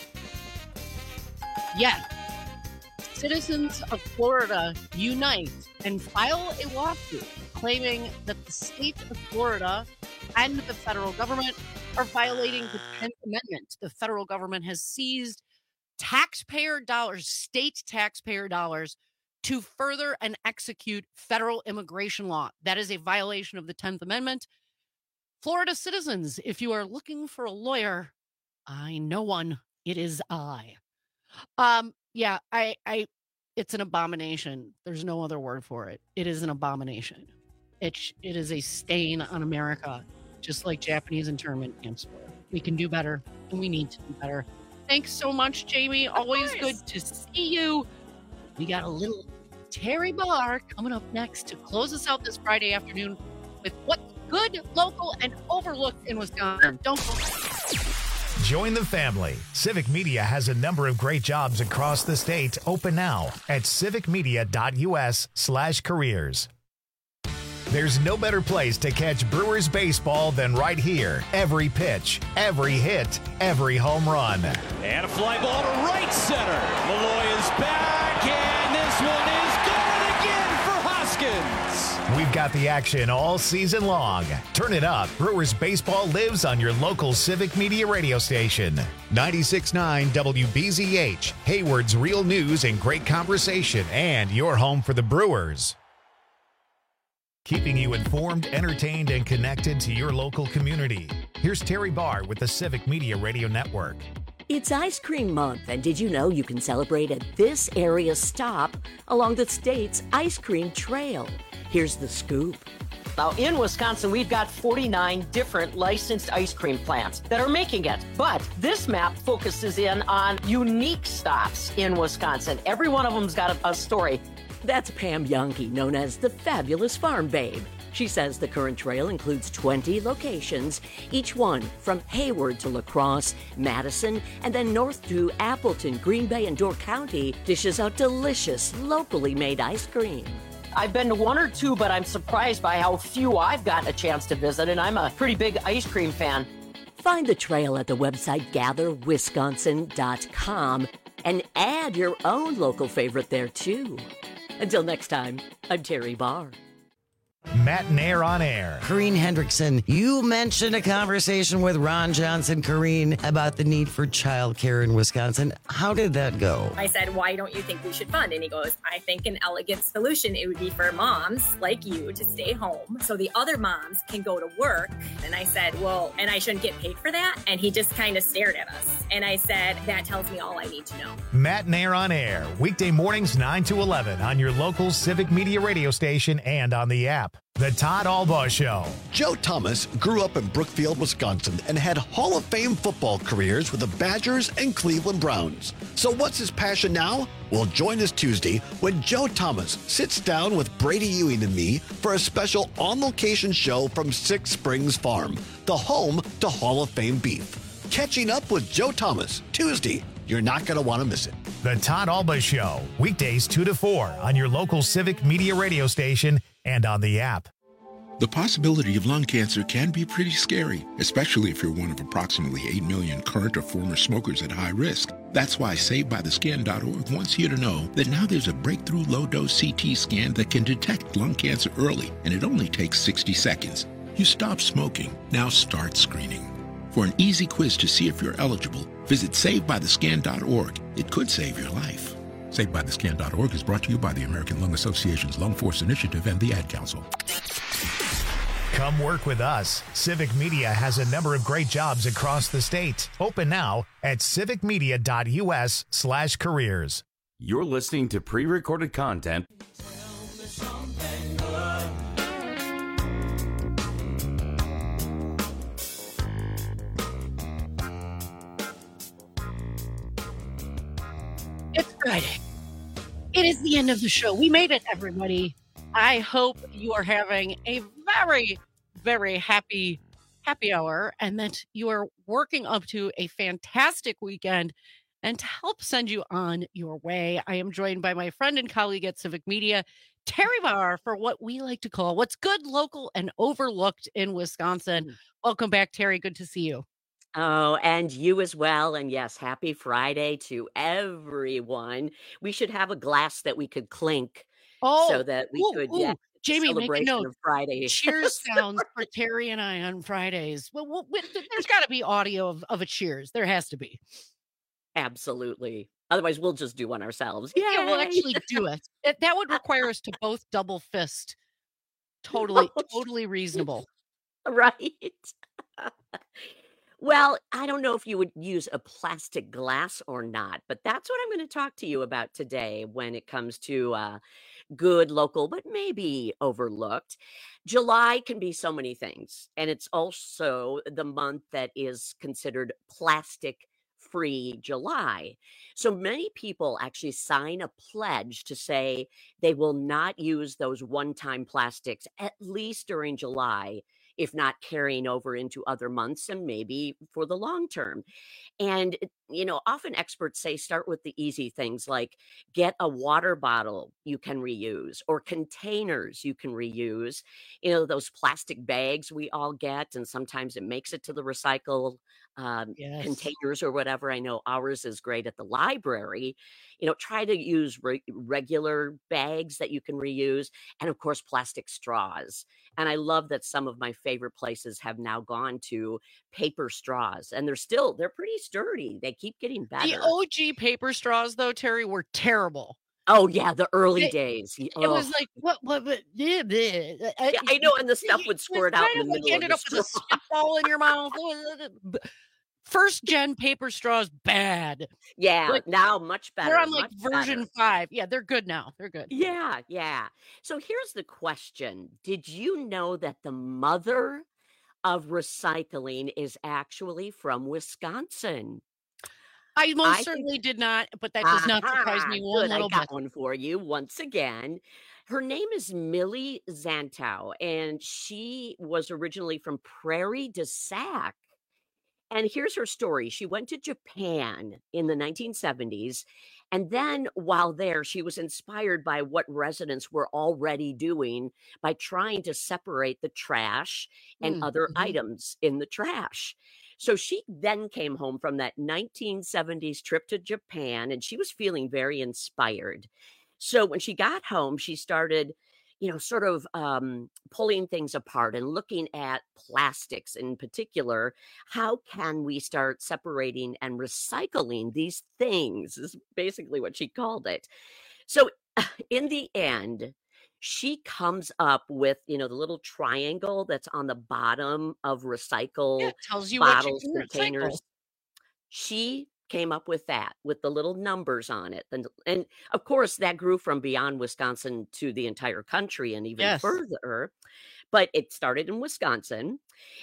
Yet, citizens of Florida unite and file a lawsuit claiming that the state of Florida and the federal government are violating the tenth Amendment. The federal government has seized taxpayer dollars, state taxpayer dollars, to further and execute federal immigration law. That is a violation of the tenth Amendment. Florida citizens, if you are looking for a lawyer, I know one. It is I. Um, yeah, I, I, it's an abomination. There's no other word for it. It is an abomination. It, it is a stain on America, just like Japanese internment camps were. We can do better, and we need to do better. Thanks so much, Jamie. Of Always course. good to see you. We got a little Terry Barr coming up next to close us out this Friday afternoon with what's good, local, and overlooked in Wisconsin. Don't go. Join the family. Civic Media has a number of great jobs across the state open now at civicmedia.us slash careers. There's no better place to catch Brewers baseball than right here. Every pitch, every hit, every home run. And a fly ball to right center. Malloy is back, and this one is going again for Hoskins. We've got the action all season long. Turn it up. Brewers baseball lives on your local Civic Media radio station. ninety-six point nine W B Z H, Hayward's real news and great conversation, and your home for the Brewers. Keeping you informed, entertained, and connected to your local community. Here's Terry Barr with the Civic Media Radio Network. It's Ice Cream Month, and did you know you can celebrate at this area stop along the state's ice cream trail? Here's the scoop. Now, in Wisconsin, we've got forty-nine different licensed ice cream plants that are making it. But this map focuses in on unique stops in Wisconsin. Every one of them's got a, a story. That's Pam Yonke, known as the Fabulous Farm Babe. She says the current trail includes twenty locations, each one from Hayward to La Crosse, Madison, and then north to Appleton, Green Bay, and Door County dishes out delicious, locally made ice cream. I've been to one or two, but I'm surprised by how few I've gotten a chance to visit, and I'm a pretty big ice cream fan. Find the trail at the website gather wisconsin dot com and add your own local favorite there, too. Until next time, I'm Terry Barr. Matt Nair on air. Corrine Hendrickson, you mentioned a conversation with Ron Johnson, Corrine, about the need for childcare in Wisconsin. How did that go? I said, why don't you think we should fund? And he goes, I think an elegant solution, it would be for moms like you to stay home so the other moms can go to work. And I said, well, and I shouldn't get paid for that? And he just kind of stared at us. And I said, that tells me all I need to know. Matt Nair on air, weekday mornings nine to eleven on your local Civic Media radio station and on the app. The Todd Albaugh Show. Joe Thomas grew up in Brookfield, Wisconsin, and had Hall of Fame football careers with the Badgers and Cleveland Browns. So what's his passion now? Well, join us Tuesday when Joe Thomas sits down with Brady Ewing and me for a special on-location show from Six Springs Farm, the home to Hall of Fame beef. Catching up with Joe Thomas, Tuesday. You're not going to want to miss it. The Todd Albaugh Show, weekdays two to four on your local Civic Media radio station and on the app. The possibility of lung cancer can be pretty scary, especially if you're one of approximately eight million current or former smokers at high risk. That's why Saved By The Scan dot org wants you to know that now there's a breakthrough low-dose C T scan that can detect lung cancer early, and it only takes sixty seconds. You stop smoking, now start screening. For an easy quiz to see if you're eligible, visit Saved By The Scan dot org. It could save your life. Saved By The Scan dot org is brought to you by the American Lung Association's Lung Force Initiative and the Ad Council. Come work with us. Civic Media has a number of great jobs across the state. Open now at civic media dot u s slash careers. You're listening to pre-recorded content. It's Friday. It is the end of the show. We made it, everybody. I hope you are having a very, very happy happy hour and that you are working up to a fantastic weekend. And to help send you on your way, I am joined by my friend and colleague at Civic Media, Terry Barr, for what we like to call what's good, local, and overlooked in Wisconsin. Mm. Welcome back, Terry. Good to see you. Oh, and you as well. And yes, happy Friday to everyone. We should have a glass that we could clink oh, so that we ooh, could, ooh. yeah, Jamie, make a note. Of Friday. Cheers sounds for Terry and I on Fridays. Well, well there's got to be audio of, of a cheers. There has to be. Absolutely. Otherwise, we'll just do one ourselves. Yay! Yeah, we'll actually do it. it. That would require us to both double fist. Totally, totally reasonable. Right. Well, I don't know if you would use a plastic glass or not, but that's what I'm going to talk to you about today when it comes to uh, good, local, but maybe overlooked. July can be so many things, and it's also the month that is considered plastic-free July. So many people actually sign a pledge to say they will not use those one-time plastics, at least during July, if not carrying over into other months and maybe for the long term. And you know, often experts say start with the easy things like get a water bottle you can reuse or containers you can reuse. You know, those plastic bags we all get, and sometimes it makes it to the recycle um, Yes. containers or whatever. I know ours is great at the library. You know, try to use re- regular bags that you can reuse, and of course, plastic straws. And I love that some of my favorite places have now gone to paper straws, and they're still they're pretty sturdy. They keep getting better. The O G paper straws, though, Terry, were terrible. Oh yeah, the early It, days. it Oh, was like what what, what yeah, bleh. I, yeah, I know, and the stuff it would was squirt out kind in the of like middle you of ended the up with a straw. spitball in your mouth. First gen paper straws, bad. Yeah, Like now much they're better, on like much version better. five. Yeah, they're good now. They're good. Yeah, yeah. So here's the question. Did you know that the mother of recycling is actually from Wisconsin? I most I think certainly did not, but that does not surprise aha, me one good. I little got bit. one for you once again. Her name is Millie Zantow, and she was originally from Prairie du Sac. And here's her story. She went to Japan in the nineteen seventies. And then while there, she was inspired by what residents were already doing by trying to separate the trash and Mm, other mhm. items in the trash. So she then came home from that nineteen seventies trip to Japan, and she was feeling very inspired. So when she got home, she started, you know, sort of um, pulling things apart and looking at plastics in particular. How can we start separating and recycling these things? Is basically what she called it. So in the end, she comes up with, you know, the little triangle that's on the bottom of Yeah, recycle it tells you what you bottles, can recycle. containers. She came up with that with the little numbers on it. And, and of course, that grew from beyond Wisconsin to the entire country and even Yes. further. But it started in Wisconsin.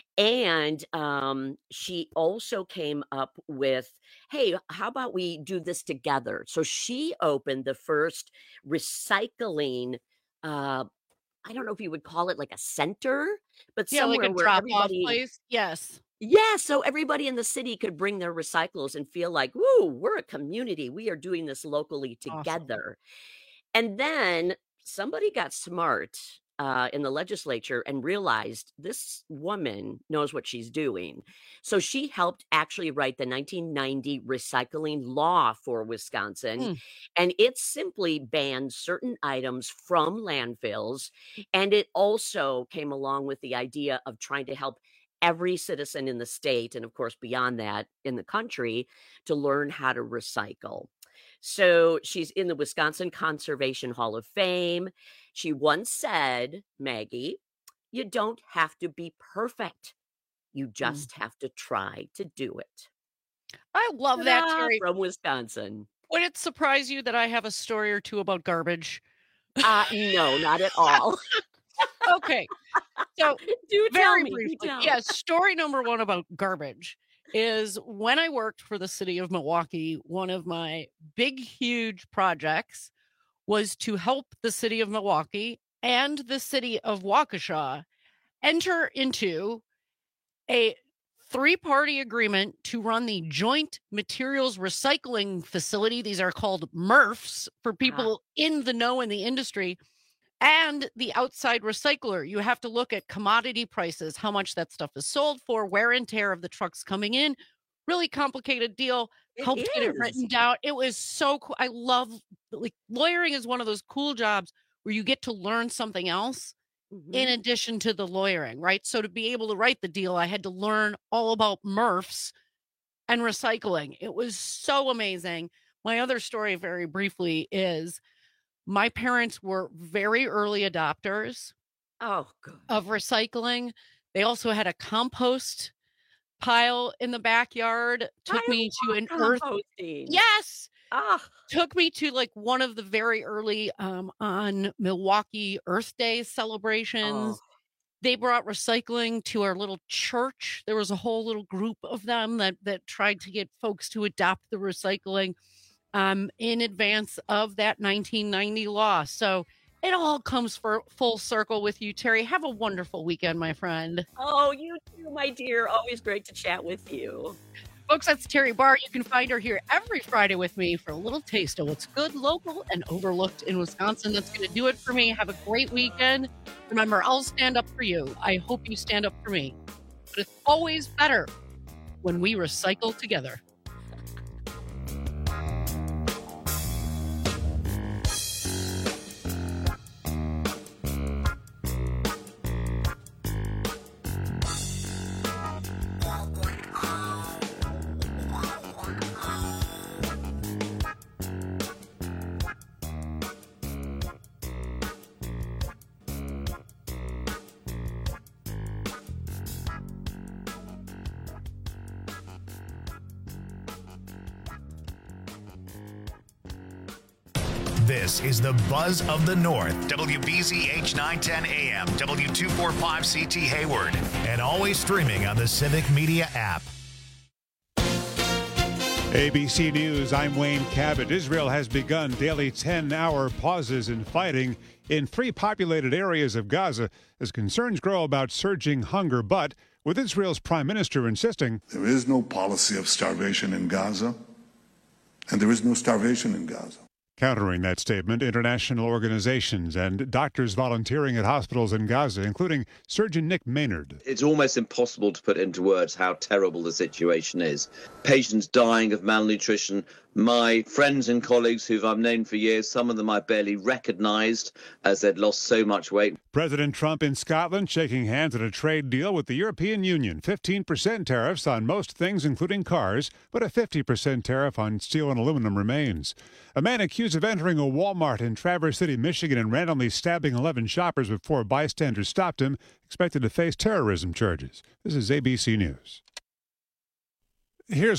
And um, she also came up with, hey, how about we do this together? So she opened the first recycling, uh, I don't know if you would call it like a center, but Yeah, like a somewhere where drop off everybody, place. Yes. yeah, so everybody in the city could bring their recycles and feel like, woo, we're a community. We are doing this locally Awesome. together. And then somebody got smart uh, in the legislature and realized this woman knows what she's doing. So she helped actually write the nineteen ninety recycling law for Wisconsin. Mm. And it simply banned certain items from landfills. And it also came along with the idea of trying to help every citizen in the state, and of course, beyond that, in the country, to learn how to recycle. So she's in the Wisconsin Conservation Hall of Fame. She once said, Maggie, you don't have to be perfect. You Mm. just have to try to do it. I love that, Ta-da, Terry. from Wisconsin. Would it surprise you that I have a story or two about garbage? Uh, no, not at all. Okay. So Do tell very me. Do briefly, tell. yes, story number one about garbage is when I worked for the city of Milwaukee, one of my big, huge projects was to help the city of Milwaukee and the city of Waukesha enter into a three-party agreement to run the Joint Materials Recycling Facility. These are called M R Fs for Ah, people in the know in the industry. And the outside recycler. You have to look at commodity prices, how much that stuff is sold for, wear and tear of the trucks coming in. Really complicated deal. it Helped get it is. written down. It was so cool. I love, like, lawyering is one of those cool jobs where you get to learn something else in Mhm. addition to the lawyering, right? So to be able to write the deal, I had to learn all about M R Fs and recycling. It was so amazing. My other story, very briefly, is my parents were very early adopters Oh, good. of recycling. They also had a compost pile in the backyard. Took I me to love an earth. composting. Yes. Ah, Took me to like one of the very early um, on Milwaukee Earth Day celebrations. oh, They brought recycling to our little church. There was a whole little group of them that that tried to get folks to adopt the recycling um, in advance of that nineteen ninety law. So it all comes for full circle with you, Terry. Have a wonderful weekend, my friend. oh, you too, my dear. Always great to chat with you. Folks, that's Terry Barr. You can find her here every Friday with me for a little taste of what's good, local, and overlooked in Wisconsin. That's going to do it for me. Have a great weekend. Remember, I'll stand up for you. I hope you stand up for me. But it's always better when we recycle together. This is the Buzz of the North. W B Z H nine ten A M, W two forty-five C T Hayward, and always streaming on the Civic Media app. A B C News, I'm Wayne Cabot. Israel has begun daily ten-hour pauses in fighting in three populated areas of Gaza as concerns grow about surging hunger. But with Israel's prime minister insisting there is no policy of starvation in Gaza, and there is no starvation in Gaza. Countering that statement, international organizations and doctors volunteering at hospitals in Gaza, including surgeon Nick Maynard. It's almost impossible to put into words how terrible the situation is. Patients dying of malnutrition. My friends and colleagues who I've known for years, some of them I barely recognized as they'd lost so much weight. President Trump in Scotland shaking hands on a trade deal with the European Union. fifteen percent tariffs on most things, including cars, but a fifty percent tariff on steel and aluminum remains. A man accused of entering a Walmart in Traverse City, Michigan, and randomly stabbing eleven shoppers before bystanders stopped him, expected to face terrorism charges. This is A B C News. Here's